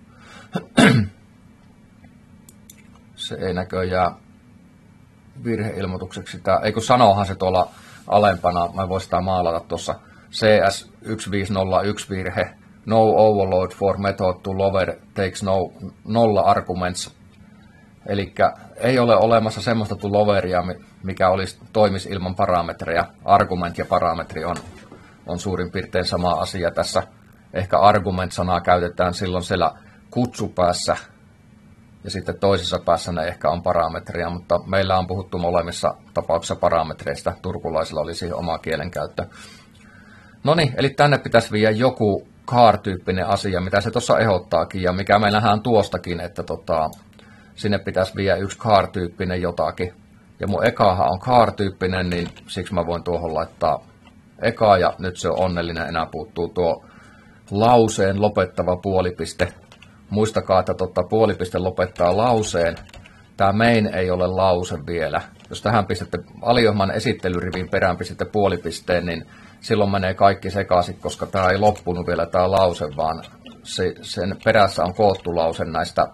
se ei näköjään virheilmoitukseksi, ei kun sanoohan se tuolla alempana, mä voin sitä maalata tuossa, CS1501 virhe, no overload for method to lower takes nolla arguments. Eli ei ole olemassa semmoista to loweria, mikä toimisi ilman parametreja. Argument ja parametri on suurin piirtein sama asia tässä. Ehkä argument-sanaa käytetään silloin siellä kutsupäässä ja sitten toisessa päässä ne ehkä on parametria, mutta meillä on puhuttu molemmissa tapauksissa parametreista. Turkulaisilla oli siihen oma kielenkäyttö. Noniin, eli tänne pitäisi viedä joku char-tyyppinen asia, mitä se tuossa ehdottaakin, ja mikä me nähdään tuostakin, että sinne pitäisi viedä yksi char-tyyppinen jotakin. Ja mun ekahan on char-tyyppinen, niin siksi mä voin tuohon laittaa eka, ja nyt se on onnellinen, enää puuttuu tuo lauseen lopettava puolipiste. Muistakaa, että puolipiste lopettaa lauseen. Tämä main ei ole lause vielä. Jos tähän pistätte aliohjelman esittelyrivin perään pistätte puolipisteen, niin silloin menee kaikki sekaisin, koska tämä ei loppunut vielä tämä lause, vaan sen perässä on koottu lause näistä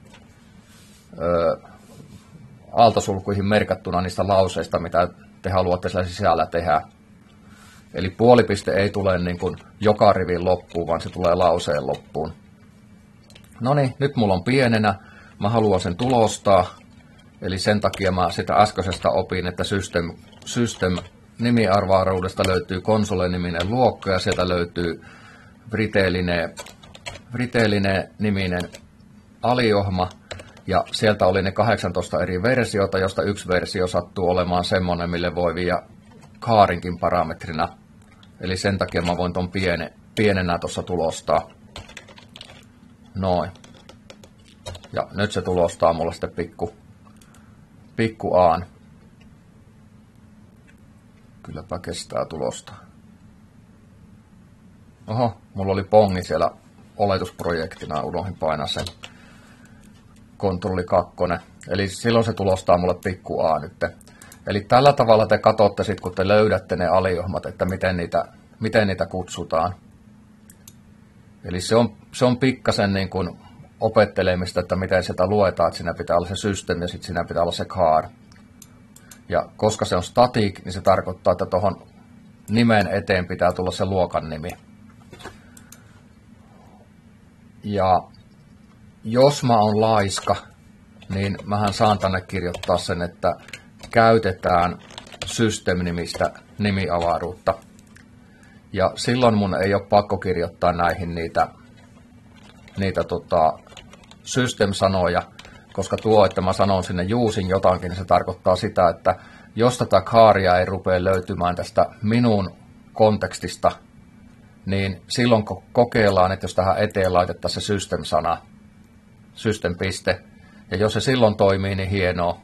aaltosulkuihin merkattuna niistä lauseista, mitä te haluatte siellä sisällä tehdä. Eli puolipiste ei tule niin kuin joka rivin loppuun, vaan se tulee lauseen loppuun. No niin, nyt mulla on pienenä. Mä haluan sen tulostaa. Eli sen takia mä sitä äskeisestä opin, että system nimiarvaruudesta löytyy konsole-niminen luokka ja sieltä löytyy Briteline-niminen aliohma. Ja sieltä oli ne 18 eri versiota, josta yksi versio sattuu olemaan semmoinen, mille voi viedä chaarinkin parametrina. Eli sen takia mä voin ton pienenä tuossa tulostaa. Noin. Ja nyt se tulostaa mulle sitten pikku aan. Kylläpä kestää tulostaa. Oho, mulla oli pongi siellä oletusprojektina, unohdin painaa sen. Kontrolli 2. Eli silloin se tulostaa mulle pikku a nyt. Eli tällä tavalla te katsotte sitten, kun te löydätte ne aliohmat, että miten niitä kutsutaan. Eli se on pikkasen niin kuin opettelemista, että miten sitä luetaan, että siinä pitää olla se system ja sitten siinä pitää olla se char. Ja koska se on static, niin se tarkoittaa, että tuohon nimen eteen pitää tulla se luokan nimi. Ja jos mä oon laiska, niin mähän saan tänne kirjoittaa sen, että käytetään system-nimistä nimiavaruutta. Ja silloin mun ei ole pakko kirjoittaa näihin niitä system-sanoja, koska että mä sanon sinne using jotakin, niin se tarkoittaa sitä, että jos tätä charia ei rupea löytymään tästä minun kontekstista, niin silloin kokeillaan, että jos tähän eteen laitettaisiin se system-sana, system-piste, ja jos se silloin toimii, niin hienoa.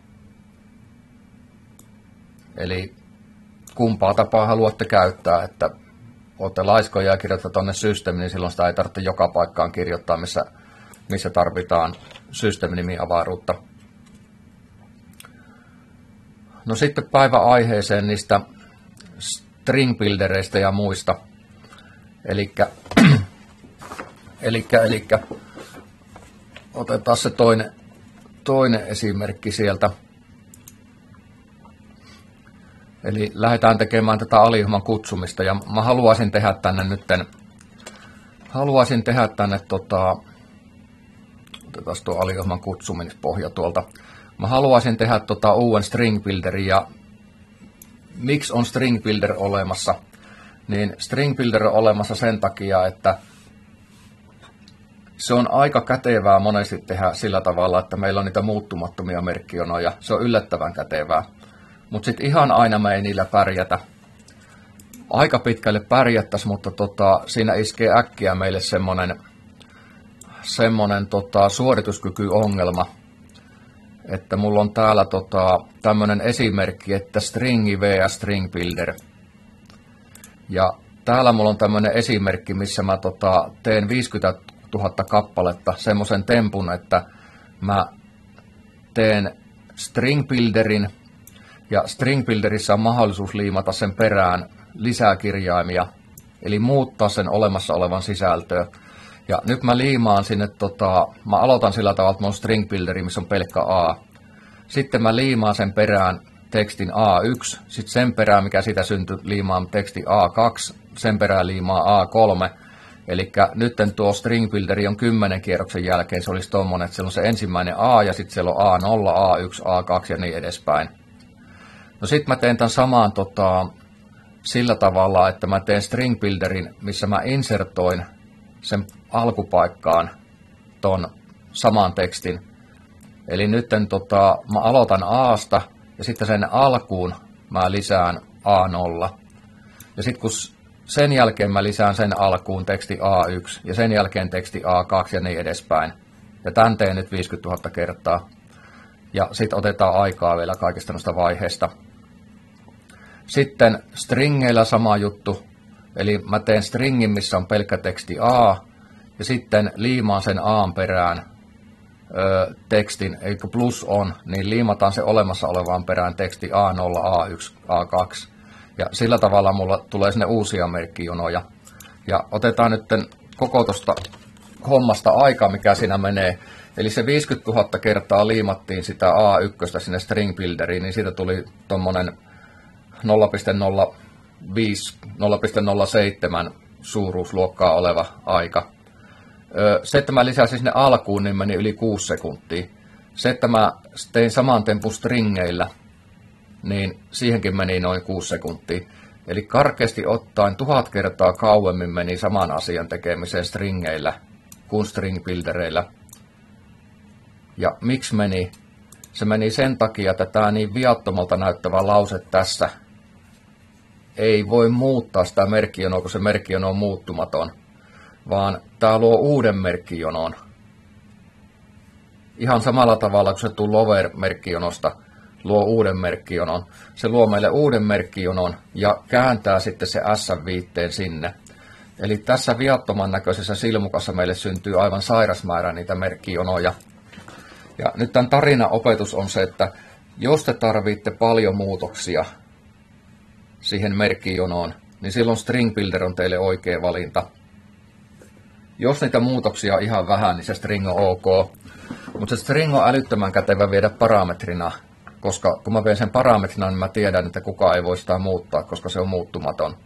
Eli kumpaa tapaa haluatte käyttää, että olette laiskoja ja kirjoittaa tuonne system, niin silloin sitä ei tarvitse joka paikkaan kirjoittaa, missä tarvitaan system-nimiavaruutta. No sitten päiväaiheeseen niistä string-buildereistä ja muista. Elikkä otetaan se toinen esimerkki sieltä. Eli lähdetään tekemään tätä aliohjelman kutsumista ja mä haluaisin tehdä tänne otetaan tuo aliohjelman kutsumispohja tuolta. Mä haluaisin tehdä uuden string builderin ja miksi on string builder olemassa? Niin string builder on olemassa sen takia, että se on aika kätevää monesti tehdä sillä tavalla, että meillä on niitä muuttumattomia merkkionoja. Se on yllättävän kätevää. Mutta sitten ihan aina me ei niillä pärjätä. Aika pitkälle pärjättäisiin, mutta siinä iskee äkkiä meille semmonen suorituskykyongelma. Että mulla on täällä tämmönen esimerkki, että stringi vs string builder. Ja täällä mulla on tämmönen esimerkki, missä mä teen 50 000 kappaletta semmoisen tempun, että mä teen string builderin ja string builderissa on mahdollisuus liimata sen perään lisää kirjaimia, eli muuttaa sen olemassa olevan sisältöä. Ja nyt mä liimaan sinne, mä aloitan sillä tavalla, että mä on string builderi, missä on pelkkä A. Sitten mä liimaan sen perään tekstin A1, sitten sen perään, mikä siitä syntyi, liimaan teksti A2, sen perään liimaa A3. Eli nyt tuo string builderi on 10 kierroksen jälkeen, se olisi tommonen, että siellä on se ensimmäinen A ja sitten siellä on A0, A1, A2 ja niin edespäin. No sitten mä teen tämän samaan sillä tavalla, että mä teen string builderin, missä mä insertoin sen alkupaikkaan ton saman tekstin. Eli nyt mä aloitan A:sta ja sitten sen alkuun mä lisään A0. Ja sitten kun sen jälkeen mä lisään sen alkuun teksti A1 ja sen jälkeen teksti A2 ja niin edespäin. Ja tän teen nyt 50 000 kertaa. Ja sitten otetaan aikaa vielä kaikista noista vaiheista. Sitten stringeillä sama juttu. Eli mä teen stringin, missä on pelkkä teksti A. Ja sitten liimaan sen A:n perään tekstin, eli plus on, niin liimataan se olemassa olevaan perään teksti A0, A1, A2. Ja sillä tavalla mulla tulee sinne uusia merkkijonoja. Ja otetaan nyt koko tuosta hommasta aika, mikä siinä menee. Eli se 50 000 kertaa liimattiin sitä A1 sinne string builderiin, niin siitä tuli tuommoinen 0,05, 0,07 suuruusluokkaa oleva aika. Se, että mä lisäsin sinne alkuun, niin meni yli 6 sekuntia. Se, että mä tein saman tempun stringeillä, niin siihenkin meni noin 6 sekuntia. Eli karkeasti ottaen 1000 kertaa kauemmin meni saman asian tekemiseen stringeillä kuin string-buildereillä. Ja miksi meni? Se meni sen takia, että tämä niin viattomalta näyttävä lause tässä ei voi muuttaa sitä merkkijonoa, kun se merkkijono on muuttumaton, vaan tämä luo uuden merkkijonon. Ihan samalla tavalla kuin se tuu lover-merkkijonosta, luo uuden merkkijonon. Se luo meille uuden merkkijonon ja kääntää sitten se S-viitteen sinne. Eli tässä viattoman näköisessä silmukassa meille syntyy aivan sairas määrä niitä merkkijonoja. Ja nyt tämän tarinan opetus on se, että jos te tarvitte paljon muutoksia siihen merkkijonoon, niin silloin String Builder on teille oikea valinta. Jos niitä muutoksia on ihan vähän, niin se string on ok. Mutta se string on älyttömän kätevä viedä parametrina, koska kun mä vien sen parametrina, niin mä tiedän, että kukaan ei voi sitä muuttaa, koska se on muuttumaton.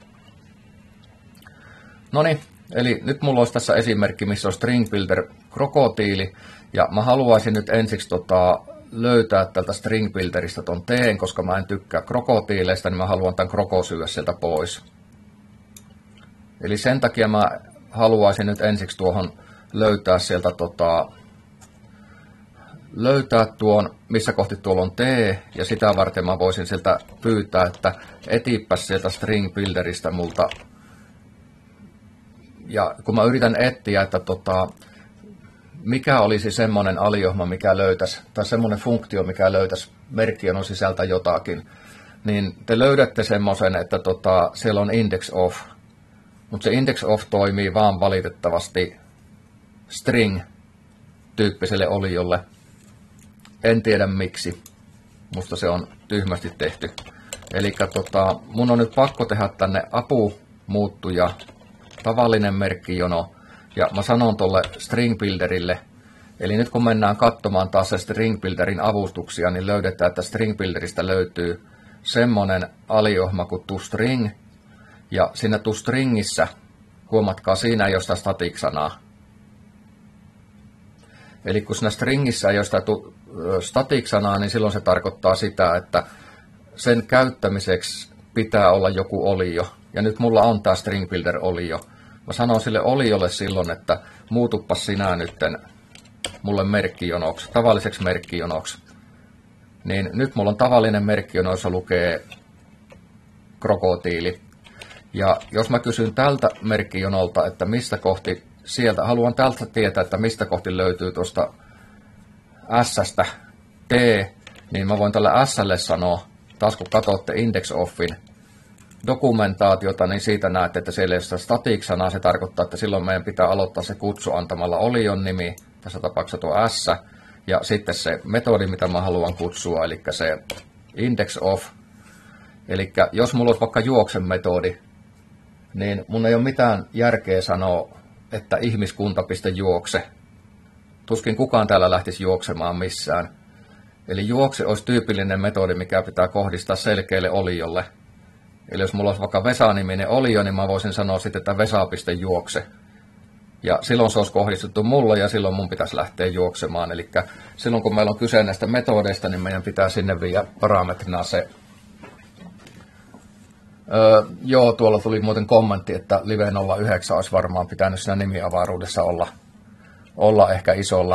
Noniin, eli nyt mulla olisi tässä esimerkki, missä on String Builder krokotiili, ja mä haluaisin nyt ensiksi löytää tältä String Builderista ton teen, koska mä en tykkää krokotiileista, niin mä haluan tämän krokosyydä sieltä pois. Eli sen takia mä haluaisin nyt ensiksi tuohon löytää sieltä löytää tuon, missä kohti tuolla on T, ja sitä varten mä voisin sieltä pyytää, että etipäs sieltä String Builderista multa. Ja kun mä yritän etsiä, että mikä olisi semmoinen aliohma, mikä löytäisi, tai semmoinen funktio, mikä löytäisi merkkijonon sisältä jotakin, niin te löydätte semmoisen, että siellä on index of, mutta se index of toimii vaan valitettavasti string-tyyppiselle oliolle. En tiedä miksi, musta se on tyhmästi tehty. Eli mun on nyt pakko tehdä tänne apumuuttuja, tavallinen merkkijono, ja mä sanon tuolle String Builderille, eli nyt kun mennään katsomaan taas se String Builderin avustuksia, niin löydetään, että String Builderistä löytyy semmonen aliohma kuin toString, ja siinä toStringissä, huomatkaa, siinä ei ole sitä static-sanaa. Eli kun siinä stringissä ei ole sitä static-sanaa, niin silloin se tarkoittaa sitä, että sen käyttämiseksi pitää olla joku olio. Ja nyt mulla on tämä String Builder-olio. Mä sanon sille oliolle silloin, että muutuppas sinä nytten mulle merkkijonoksi, tavalliseksi merkkijonoksi. Niin nyt mulla on tavallinen merkkijono, jossa lukee krokotiili. Ja jos mä kysyn tältä merkkijonolta, että mistä kohti sieltä, haluan tältä tietää, että mistä kohti löytyy tuosta S-stä T, niin mä voin tälle S:lle sanoa, taas kun katsotte index offin dokumentaatiota, niin siitä näette, että siellä ei ole sitä static-sanaa, se tarkoittaa, että silloin meidän pitää aloittaa se kutsu antamalla olion nimi, tässä tapauksessa tuo S, ja sitten se metodi, mitä mä haluan kutsua, eli se index of. Eli jos mulla olisi vaikka juoksen metodi, niin mun ei ole mitään järkeä sanoa, että ihmiskunta.juokse. Tuskin kukaan täällä lähtisi juoksemaan missään. Eli juokse olisi tyypillinen metodi, mikä pitää kohdistaa selkeälle oliolle. Eli jos mulla olisi vaikka Vesa-niminen olio, niin mä voisin sanoa sitten, että Vesa.juokse. Ja silloin se olisi kohdistettu mulle ja silloin mun pitäisi lähteä juoksemaan. Eli silloin kun meillä on kyse näistä metodeista, niin meidän pitää sinne viedä parametrina se. Joo, tuolla tuli muuten kommentti, että Live 09 olisi varmaan pitänyt siinä nimiavaruudessa olla ehkä isolla.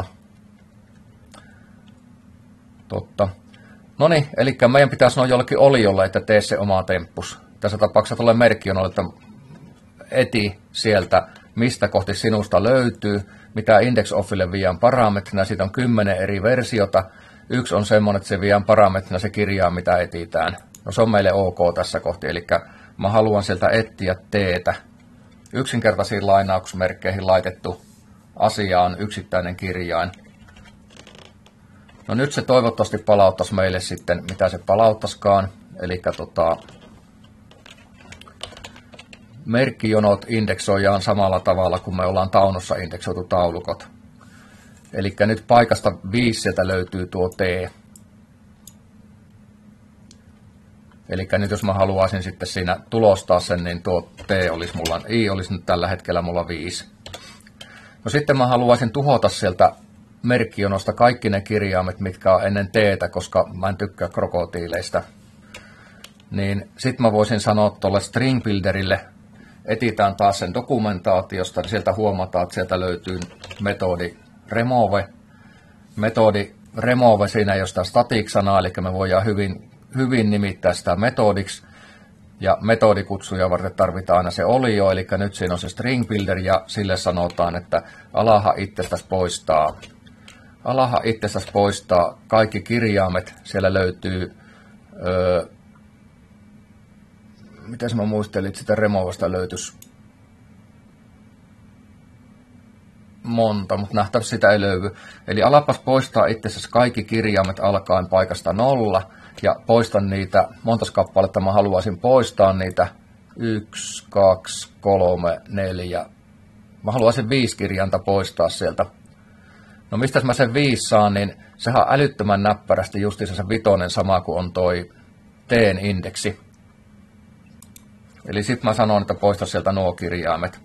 Totta. Noniin, eli meidän pitää sanoa jollekin oliolle, että tee se oma temppus. Tässä tapauksessa tulee merkkijonolle, että eti sieltä, mistä kohti sinusta löytyy, mitä IndexOffille viian parametrina. Siitä on 10 eri versiota. Yksi on semmoinen, että se viian parametrina se kirjaa, mitä etitään. No se on meille ok tässä kohti, eli mä haluan sieltä etsiä teetä. Yksinkertaisiin lainausmerkkeihin laitettu asia on yksittäinen kirjain. No nyt se toivottavasti palauttaisi meille sitten, mitä se palauttaisikaan. Eli merkkijonot indeksoidaan samalla tavalla, kuin me ollaan Taunossa indeksoitu taulukot. Eli nyt paikasta 5 sieltä löytyy tuo T. Eli nyt jos mä haluaisin sitten siinä tulostaa sen, niin tuo T olisi mulla, I olisi nyt tällä hetkellä mulla 5. No sitten mä haluaisin tuhota sieltä merkkijonosta kaikki ne kirjaimet, mitkä on ennen T:tä, koska mä en tykkää krokotiileista. Niin sit mä voisin sanoa tuolle string builderille, etitään taas sen dokumentaatiosta, niin sieltä huomataan, että sieltä löytyy metodi remove. Metodi remove, siinä ei ole sitä static-sanaa, eli me voidaan hyvin nimittää sitä metodiksi. Ja metodikutsuja varten tarvitaan aina se olio, eli nyt siinä on se string builder ja sille sanotaan, että alaha itsestäsi poistaa. Alaha itsestäsi poistaa kaikki kirjaimet, siellä löytyy, miten mä muistelin, että sitä removasta löytyisi monta, mutta nähtävästi sitä ei löydy. Eli alapas poistaa itsestäsi kaikki kirjaimet alkaen paikasta 0 ja poistan niitä, monta kappaletta mä haluaisin poistaa niitä, 1, 2, 3, 4. Mä haluaisin 5 kirjainta poistaa sieltä. No mistä mä sen 5 saan, niin sehän on älyttömän näppärästi justiinsa se 5 sama kuin on toi T:n indeksi. Eli sit mä sanon, että poista sieltä nuo kirjaimet.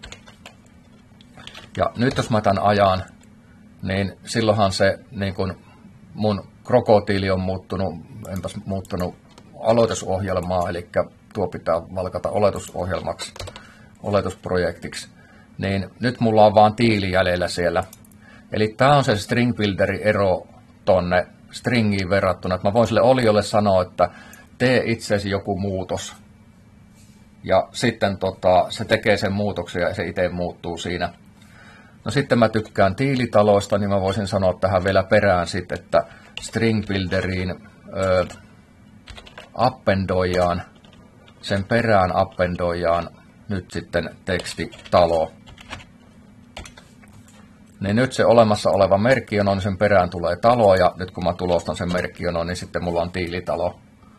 Ja nyt jos mä tämän ajan, niin silloinhan se niin kun mun krokotiili on muuttunut aloitusohjelmaa, eli tuo pitää valkata oletusohjelmaksi, oletusprojektiksi. Niin nyt mulla on vaan tiili jäljellä siellä. Eli tää on se string builderi ero tonne stringiin verrattuna, että mä voin sille oliolle sanoa, että tee itseesi joku muutos. Ja sitten se tekee sen muutoksen ja se itse muuttuu siinä. No sitten mä tykkään tiilitaloista, niin mä voisin sanoa tähän vielä perään sitten, että string builderiin appendoidaan, sen perään appendoidaan nyt sitten tekstitalo. Niin nyt se olemassa oleva merkkijono, niin sen perään tulee talo, ja nyt kun mä tulostan sen merkkijonon, niin sitten mulla on tiilitalo.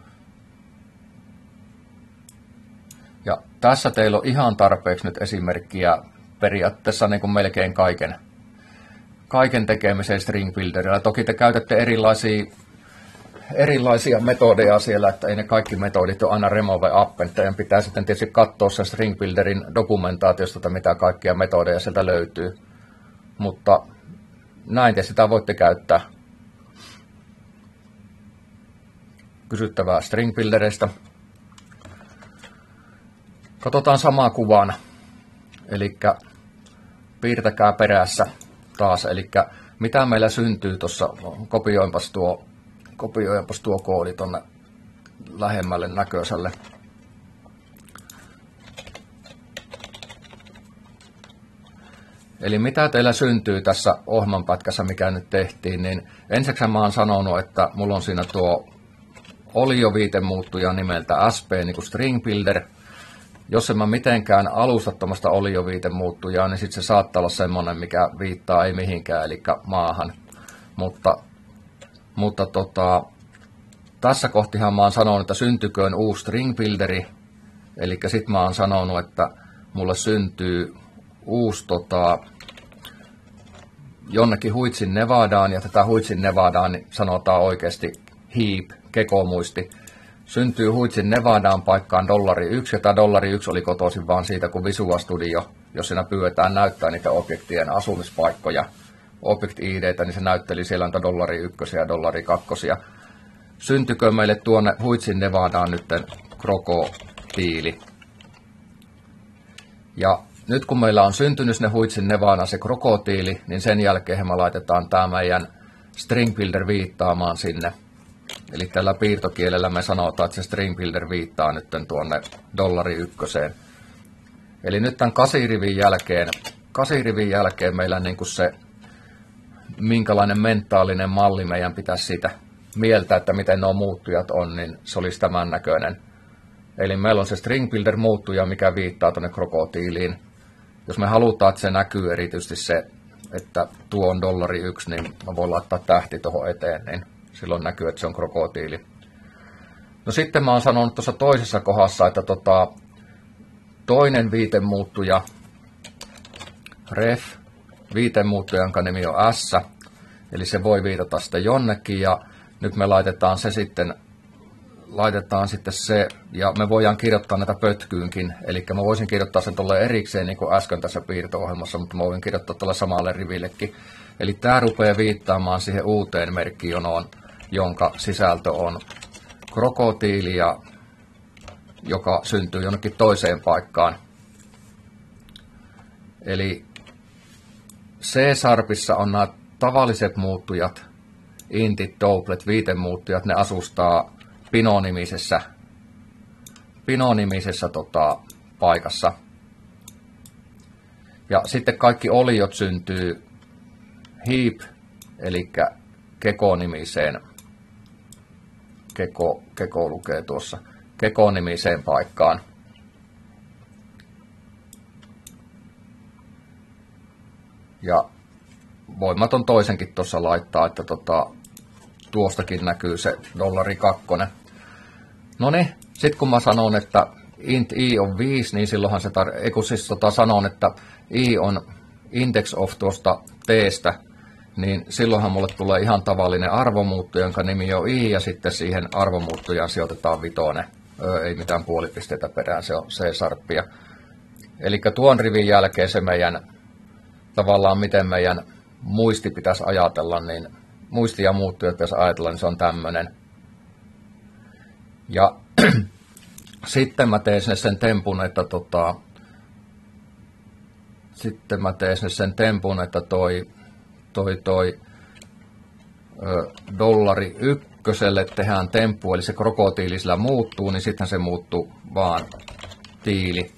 Ja tässä teillä on ihan tarpeeksi nyt esimerkkiä periaatteessa niin kuin melkein kaiken tekemiseen string builderilla. Toki te käytätte erilaisia metodeja siellä, että ei ne kaikki metodit ole aina remove append. Teidän pitää sitten tietysti katsoa sen string builderin dokumentaatiosta, että mitä kaikkia metodeja sieltä löytyy. Mutta näin te sitä voitte käyttää. Kysyttävää string builderista. Katsotaan samaa kuvan. Eli piirtäkää perässä taas. Eli mitä meillä syntyy tuossa, kopioinpas tuo koodi tuonne lähemmälle näköiselle. Eli mitä teillä syntyy tässä ohjelmanpätkässä, mikä nyt tehtiin, niin ensiksi mä oon sanonut, että mulla on siinä tuo olioviitemuuttuja nimeltä sp, niin kuin string builder. Jos en mä mitenkään alusta tuommoista olioviitemuuttujaa, niin sitten se saattaa olla semmoinen, mikä viittaa ei mihinkään, eli maahan. Mutta tässä kohtihan mä oon sanonut, että syntyköön uusi string builderi. Eli sitten mä oon sanonut, että mulle syntyy uusi jonnekin Huitsin Nevadaan, ja tätä Huitsin Nevadaan niin sanotaan oikeasti heap, kekomuisti. Syntyy Huitsin Nevadaan paikkaan $1, ja tämä $1 oli kotoisin vaan siitä, kun Visual Studio, jos siinä pyydetään näyttää niitä objektien asumispaikkoja, object-IDtä, niin se näytteli siellä niitä $1 ja $2. Syntykö meille tuonne Huitsin Nevadaan nyt krokotiili? Ja nyt kun meillä on syntynyt sinne Huitsin Nevadaan se krokotiili, niin sen jälkeen me laitetaan tämä meidän string builder viittaamaan sinne. Eli tällä piirtokielellä me sanotaan, että se string builder viittaa nyt tuonne $1. Eli nyt tämän 8 rivin jälkeen meillä niin kuin se, minkälainen mentaalinen malli meidän pitäisi siitä mieltää, että miten nuo muuttujat on, niin se olisi tämän näköinen. Eli meillä on se string builder muuttuja, mikä viittaa tuonne krokotiiliin. Jos me halutaan, että se näkyy erityisesti se, että tuo on $1, niin mä voin laittaa tähti tuohon eteen, niin silloin näkyy, että se on krokotiili. No sitten mä oon sanonut tuossa toisessa kohdassa, että toinen viitemuuttuja, ref, viitemuuttuja, jonka nimi on S, eli se voi viitata sitten jonnekin, ja nyt me laitetaan sitten se, ja me voidaan kirjoittaa näitä pötkyynkin, eli mä voisin kirjoittaa sen tuolle erikseen, niin kuin äsken tässä piirto-ohjelmassa, mutta mä voin kirjoittaa tuolle samalle rivillekin. Eli tämä rupeaa viittaamaan siihen uuteen merkkijonoon, jonka sisältö on krokotiili, joka syntyy jonnekin toiseen paikkaan. Eli C-sharpissa on nämä tavalliset muuttujat, intit, doublet, viitemuuttujat, ne asustaa Pino-nimisessä paikassa. Ja sitten kaikki oliot syntyy heap, eli Keko-nimiseen, Keko lukee tuossa, Keko-nimiseen paikkaan. Ja voimaton toisenkin tuossa laittaa, että tuostakin näkyy se $2. Noniin, sitten kun mä sanon, että int i on 5, niin silloinhan se sanon, että i on index of tuosta t:stä, niin silloinhan mulle tulee ihan tavallinen arvomuuttuja, jonka nimi on i, ja sitten siihen arvomuuttujaan sijoitetaan 5. Ei mitään puolipisteitä perään, se on C-sharppia. Eli tuon rivin jälkeen se meidän, tavallaan miten meidän muisti pitäisi ajatella, niin muisti ja muuttujat pitäisi ajatella, niin se on tämmöinen. Ja sitten mä teen sen tempun, että $1 tehdään temppu, eli se krokotiili sillä muuttuu, niin sitten se muuttuu vaan tiili.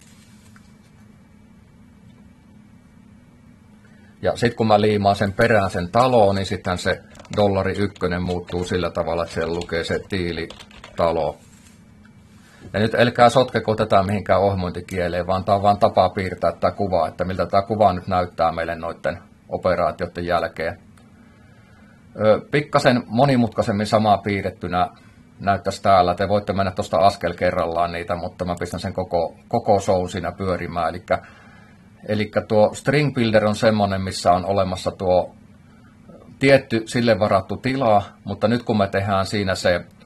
Ja sitten kun mä liimaan sen perään sen taloon, niin sitten se $1 muuttuu sillä tavalla, että siellä lukee se tiilitalo. Ja nyt älkää sotkeko tätä mihinkään ohjelmointikieleen, vaan tämä on vain tapa piirtää tämä kuva, että miltä tämä kuva nyt näyttää meille noiden operaatioiden jälkeen. Pikkasen monimutkaisemmin samaa piirrettynä näyttäisi täällä. Te voitte mennä tuosta askel kerrallaan niitä, mutta mä pistän sen koko show siinä pyörimään. Eli tuo string builder on semmoinen, missä on olemassa tuo tietty sille varattu tila, mutta nyt kun me tehdään siinä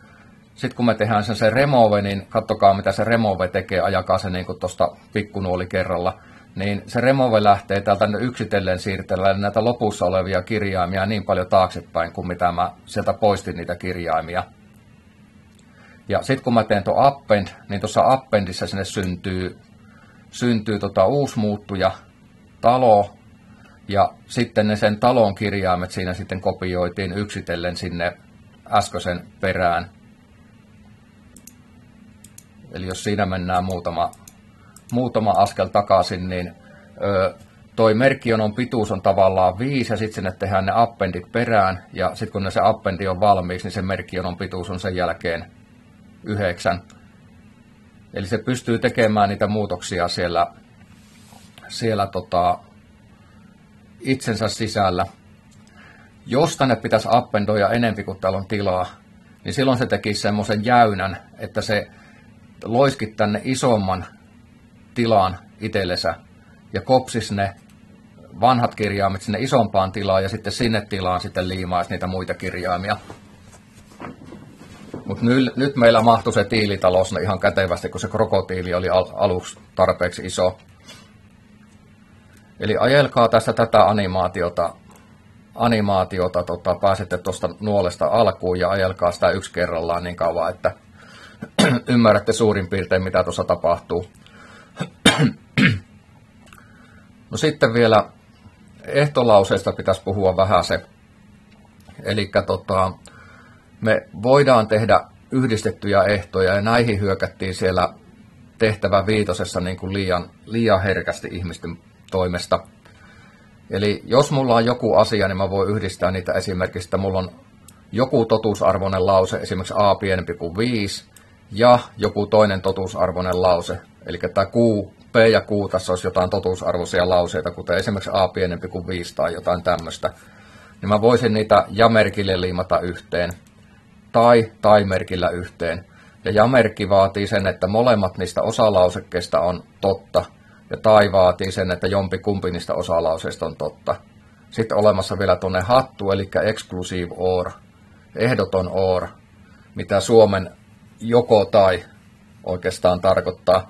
se remove, niin katsokaa mitä se remove tekee, ajakaa se niin kuin tuosta pikkunuoli kerralla, niin se remove lähtee täältä yksitellen siirtellä näitä lopussa olevia kirjaimia niin paljon taaksepäin kuin mitä mä sieltä poistin niitä kirjaimia. Ja sitten kun mä teen tuon append, niin tuossa appendissa sinne syntyy uusi muuttuja, talo, ja sitten ne sen talon kirjaimet siinä sitten kopioitiin yksitellen sinne äskeisen perään. Eli jos siinä mennään muutama askel takaisin, niin toi merkkijonon pituus on tavallaan 5, ja sitten sinne tehdään ne appendit perään, ja sitten kun se appendi on valmiiksi, niin se merkkijonon pituus on sen jälkeen 9. Eli se pystyy tekemään niitä muutoksia siellä itsensä sisällä. Jos tänne pitäisi appendoida enempi kuin täällä on tilaa, niin silloin se tekisi semmoisen jäynän, että se loiskit tänne isomman tilaan itsellensä ja kopsis ne vanhat kirjaimet sinne isompaan tilaan ja sitten sinne tilaan sitten liimaisi niitä muita kirjaimia. Mutta nyt meillä mahtui se tiilitalo sinne ihan kätevästi, kun se krokotiili oli aluksi tarpeeksi iso. Eli ajelkaa tässä tätä animaatiota pääsette tuosta nuolesta alkuun ja ajelkaa sitä yksi kerrallaan niin kauan, että ymmärrätte suurin piirtein mitä tuossa tapahtuu. No sitten vielä ehtolauseista pitäisi puhua vähän se. Eli me voidaan tehdä yhdistettyjä ehtoja ja näihin hyökättiin siellä tehtävä viitosessa niin kuin liian herkästi ihmisten toimesta. Eli jos mulla on joku asia, niin mä voin yhdistää niitä esimerkiksi, että mulla on joku totuusarvoinen lause, esimerkiksi a pienempi kuin 5, ja joku toinen totuusarvoinen lause. Eli tämä Q, P ja Q tässä olisi jotain totuusarvoisia lauseita, kuten esimerkiksi a pienempi kuin 5 tai jotain tämmöistä. Niin mä voisin niitä ja-merkille liimata yhteen tai merkillä yhteen. Ja ja-merkki vaatii sen, että molemmat niistä osalausekkeista on totta, ja tai vaatii sen, että jompikumpi niistä osalauseista on totta. Sitten olemassa vielä tuonne hattu, eli exclusive or, ehdoton or, mitä Suomen joko tai oikeastaan tarkoittaa.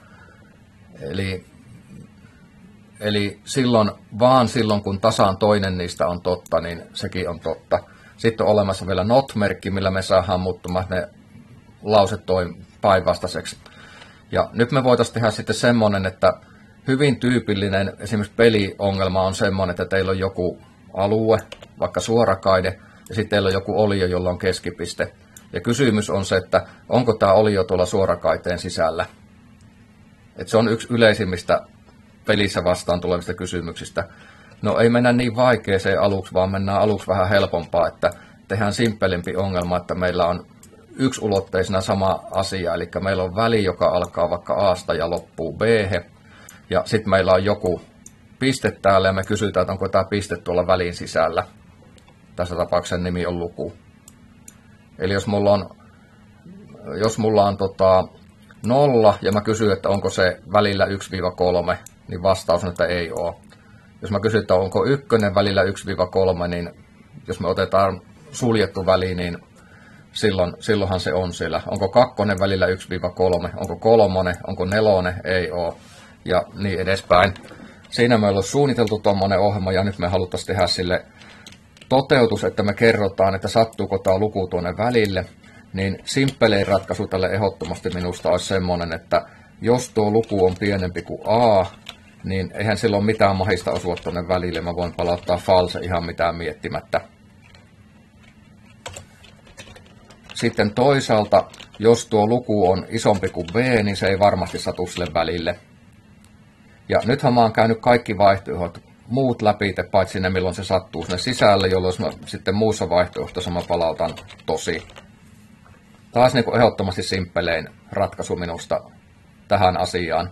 Eli silloin, kun tasan toinen niistä on totta, niin sekin on totta. Sitten on olemassa vielä not-merkki, millä me saadaan muuttumaan ne lauset päinvastaiseksi. Ja nyt me voitaisiin tehdä sitten semmoinen, että hyvin tyypillinen esimerkiksi peliongelma on semmoinen, että teillä on joku alue, vaikka suorakaide, ja sitten teillä on joku olio, jolla on keskipiste. Ja kysymys on se, että onko tämä olio tuolla suorakaiteen sisällä. Et se on yksi yleisimmistä pelissä vastaan tulevista kysymyksistä. No ei mennä niin vaikeeseen aluksi, vaan mennään aluksi vähän helpompaa, että tehdään simppelimpi ongelma, että meillä on yksiulotteisena sama asia, eli meillä on väli, joka alkaa vaikka A:sta ja loppuu B:hen, ja sitten meillä on joku piste täällä, ja me kysytään, että onko tämä piste tuolla välin sisällä. Tässä tapauksessa sen nimi on luku. Eli jos mulla on 0, ja mä kysyn, että onko se välillä 1-3, niin vastaus on, että ei ole. Jos mä kysyn, että onko ykkönen välillä 1-3, niin jos me otetaan suljettu väli, niin silloinhan se on siellä. Onko kakkonen välillä 1-3, onko kolmonen, onko nelonen, ei ole, ja niin edespäin. Siinä meillä on suunniteltu tuommoinen ohjelma, ja nyt me haluttaisiin tehdä sille toteutus, että me kerrotaan, että sattuuko tämä luku tuonne välille, niin simppelein ratkaisu tälle ehdottomasti minusta olisi semmoinen, että jos tuo luku on pienempi kuin A, niin eihän silloin mitään mahista osua tuonne välille. Mä voin palauttaa false ihan mitään miettimättä. Sitten toisaalta, jos tuo luku on isompi kuin B, niin se ei varmasti satu sille välille. Ja nythän mä oon käynyt kaikki vaihtoehdot muut läpi, paitsi ne milloin se sattuu sinne sisälle, jolloin mä sitten muussa vaihtoehtoissa mä palautan tosi. Taas niin kuin ehdottomasti simppelein ratkaisu minusta tähän asiaan.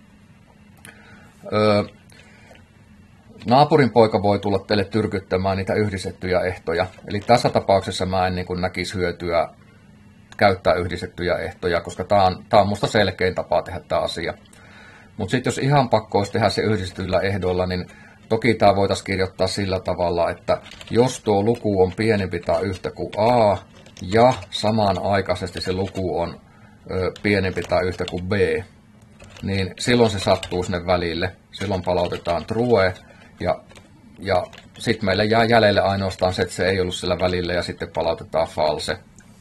Naapurin poika voi tulla teille tyrkyttämään niitä yhdistettyjä ehtoja. Eli tässä tapauksessa mä en niin kuin näkisi hyötyä käyttää yhdistettyjä ehtoja, koska tää on musta selkein tapa tehdä tämä asia. Mutta sitten jos ihan pakko olisi tehdä se yhdistetyillä ehdoilla, niin toki tämä voitaisiin kirjoittaa sillä tavalla, että jos tuo luku on pienempi tai yhtä kuin A, ja samanaikaisesti se luku on pienempi tai yhtä kuin B, niin silloin se sattuu sinne välille. Silloin palautetaan true, ja sitten meille jää jäljelle ainoastaan se, että se ei ollut sillä välillä, ja sitten palautetaan false.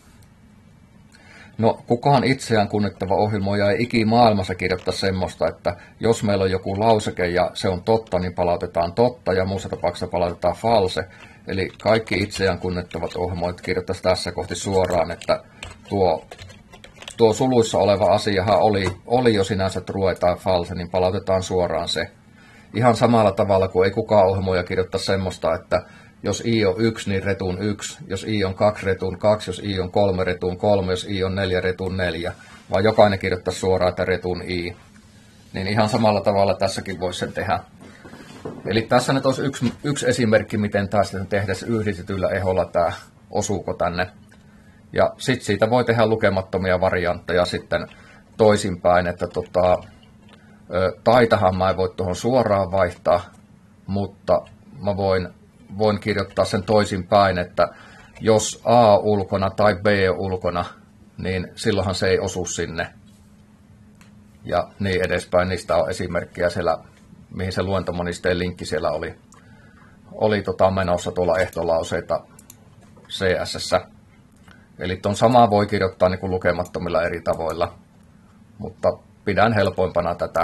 No, kukaan itseään kunnittava ohjelmoija ei ikimaailmassa kirjoittaa semmoista, että jos meillä on joku lauseke ja se on totta, niin palautetaan totta, ja muussa tapauksessa palautetaan false. Eli kaikki itseään kunnittavat ohjelmoijat kirjoittaisivat tässä kohti suoraan, että tuo suluissa oleva asiahan oli jo sinänsä true tai false, niin palautetaan suoraan se. Ihan samalla tavalla kuin ei kukaan ohjelmoija kirjoittaa semmoista, että jos i on 1, niin retun 1, jos i on 2, retun 2, jos i on 3, retun 3, jos i on 4, retun 4, vaan jokainen kirjoittaa suoraan, että retun i. Niin ihan samalla tavalla tässäkin voisi sen tehdä. Eli tässä nyt olisi yksi esimerkki, miten tämä sitten tehdään yhdistetyllä eholla, tämä osuuko tänne. Ja sitten siitä voi tehdä lukemattomia variantteja sitten toisinpäin, että taitahan mä en voi tuohon suoraan vaihtaa, mutta mä voin kirjoittaa sen toisinpäin, että jos A ulkona tai B ulkona, niin silloinhan se ei osu sinne. Ja niin edespäin, niistä on esimerkkejä siellä, mihin se luentomonisteen linkki siellä oli menossa tuolla ehtolauseita CS:ssä. Eli tuon samaa voi kirjoittaa niin kuin lukemattomilla eri tavoilla, mutta pidän helpoimpana tätä.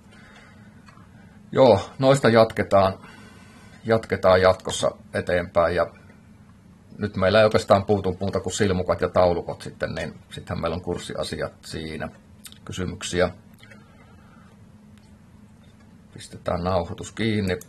Joo, noista jatketaan jatkossa eteenpäin, ja nyt meillä ei oikeastaan puutu muuta kuin silmukat ja taulukot sitten, niin sittenhän meillä on kurssiasiat siinä. Kysymyksiä? Pistetään nauhoitus kiinni.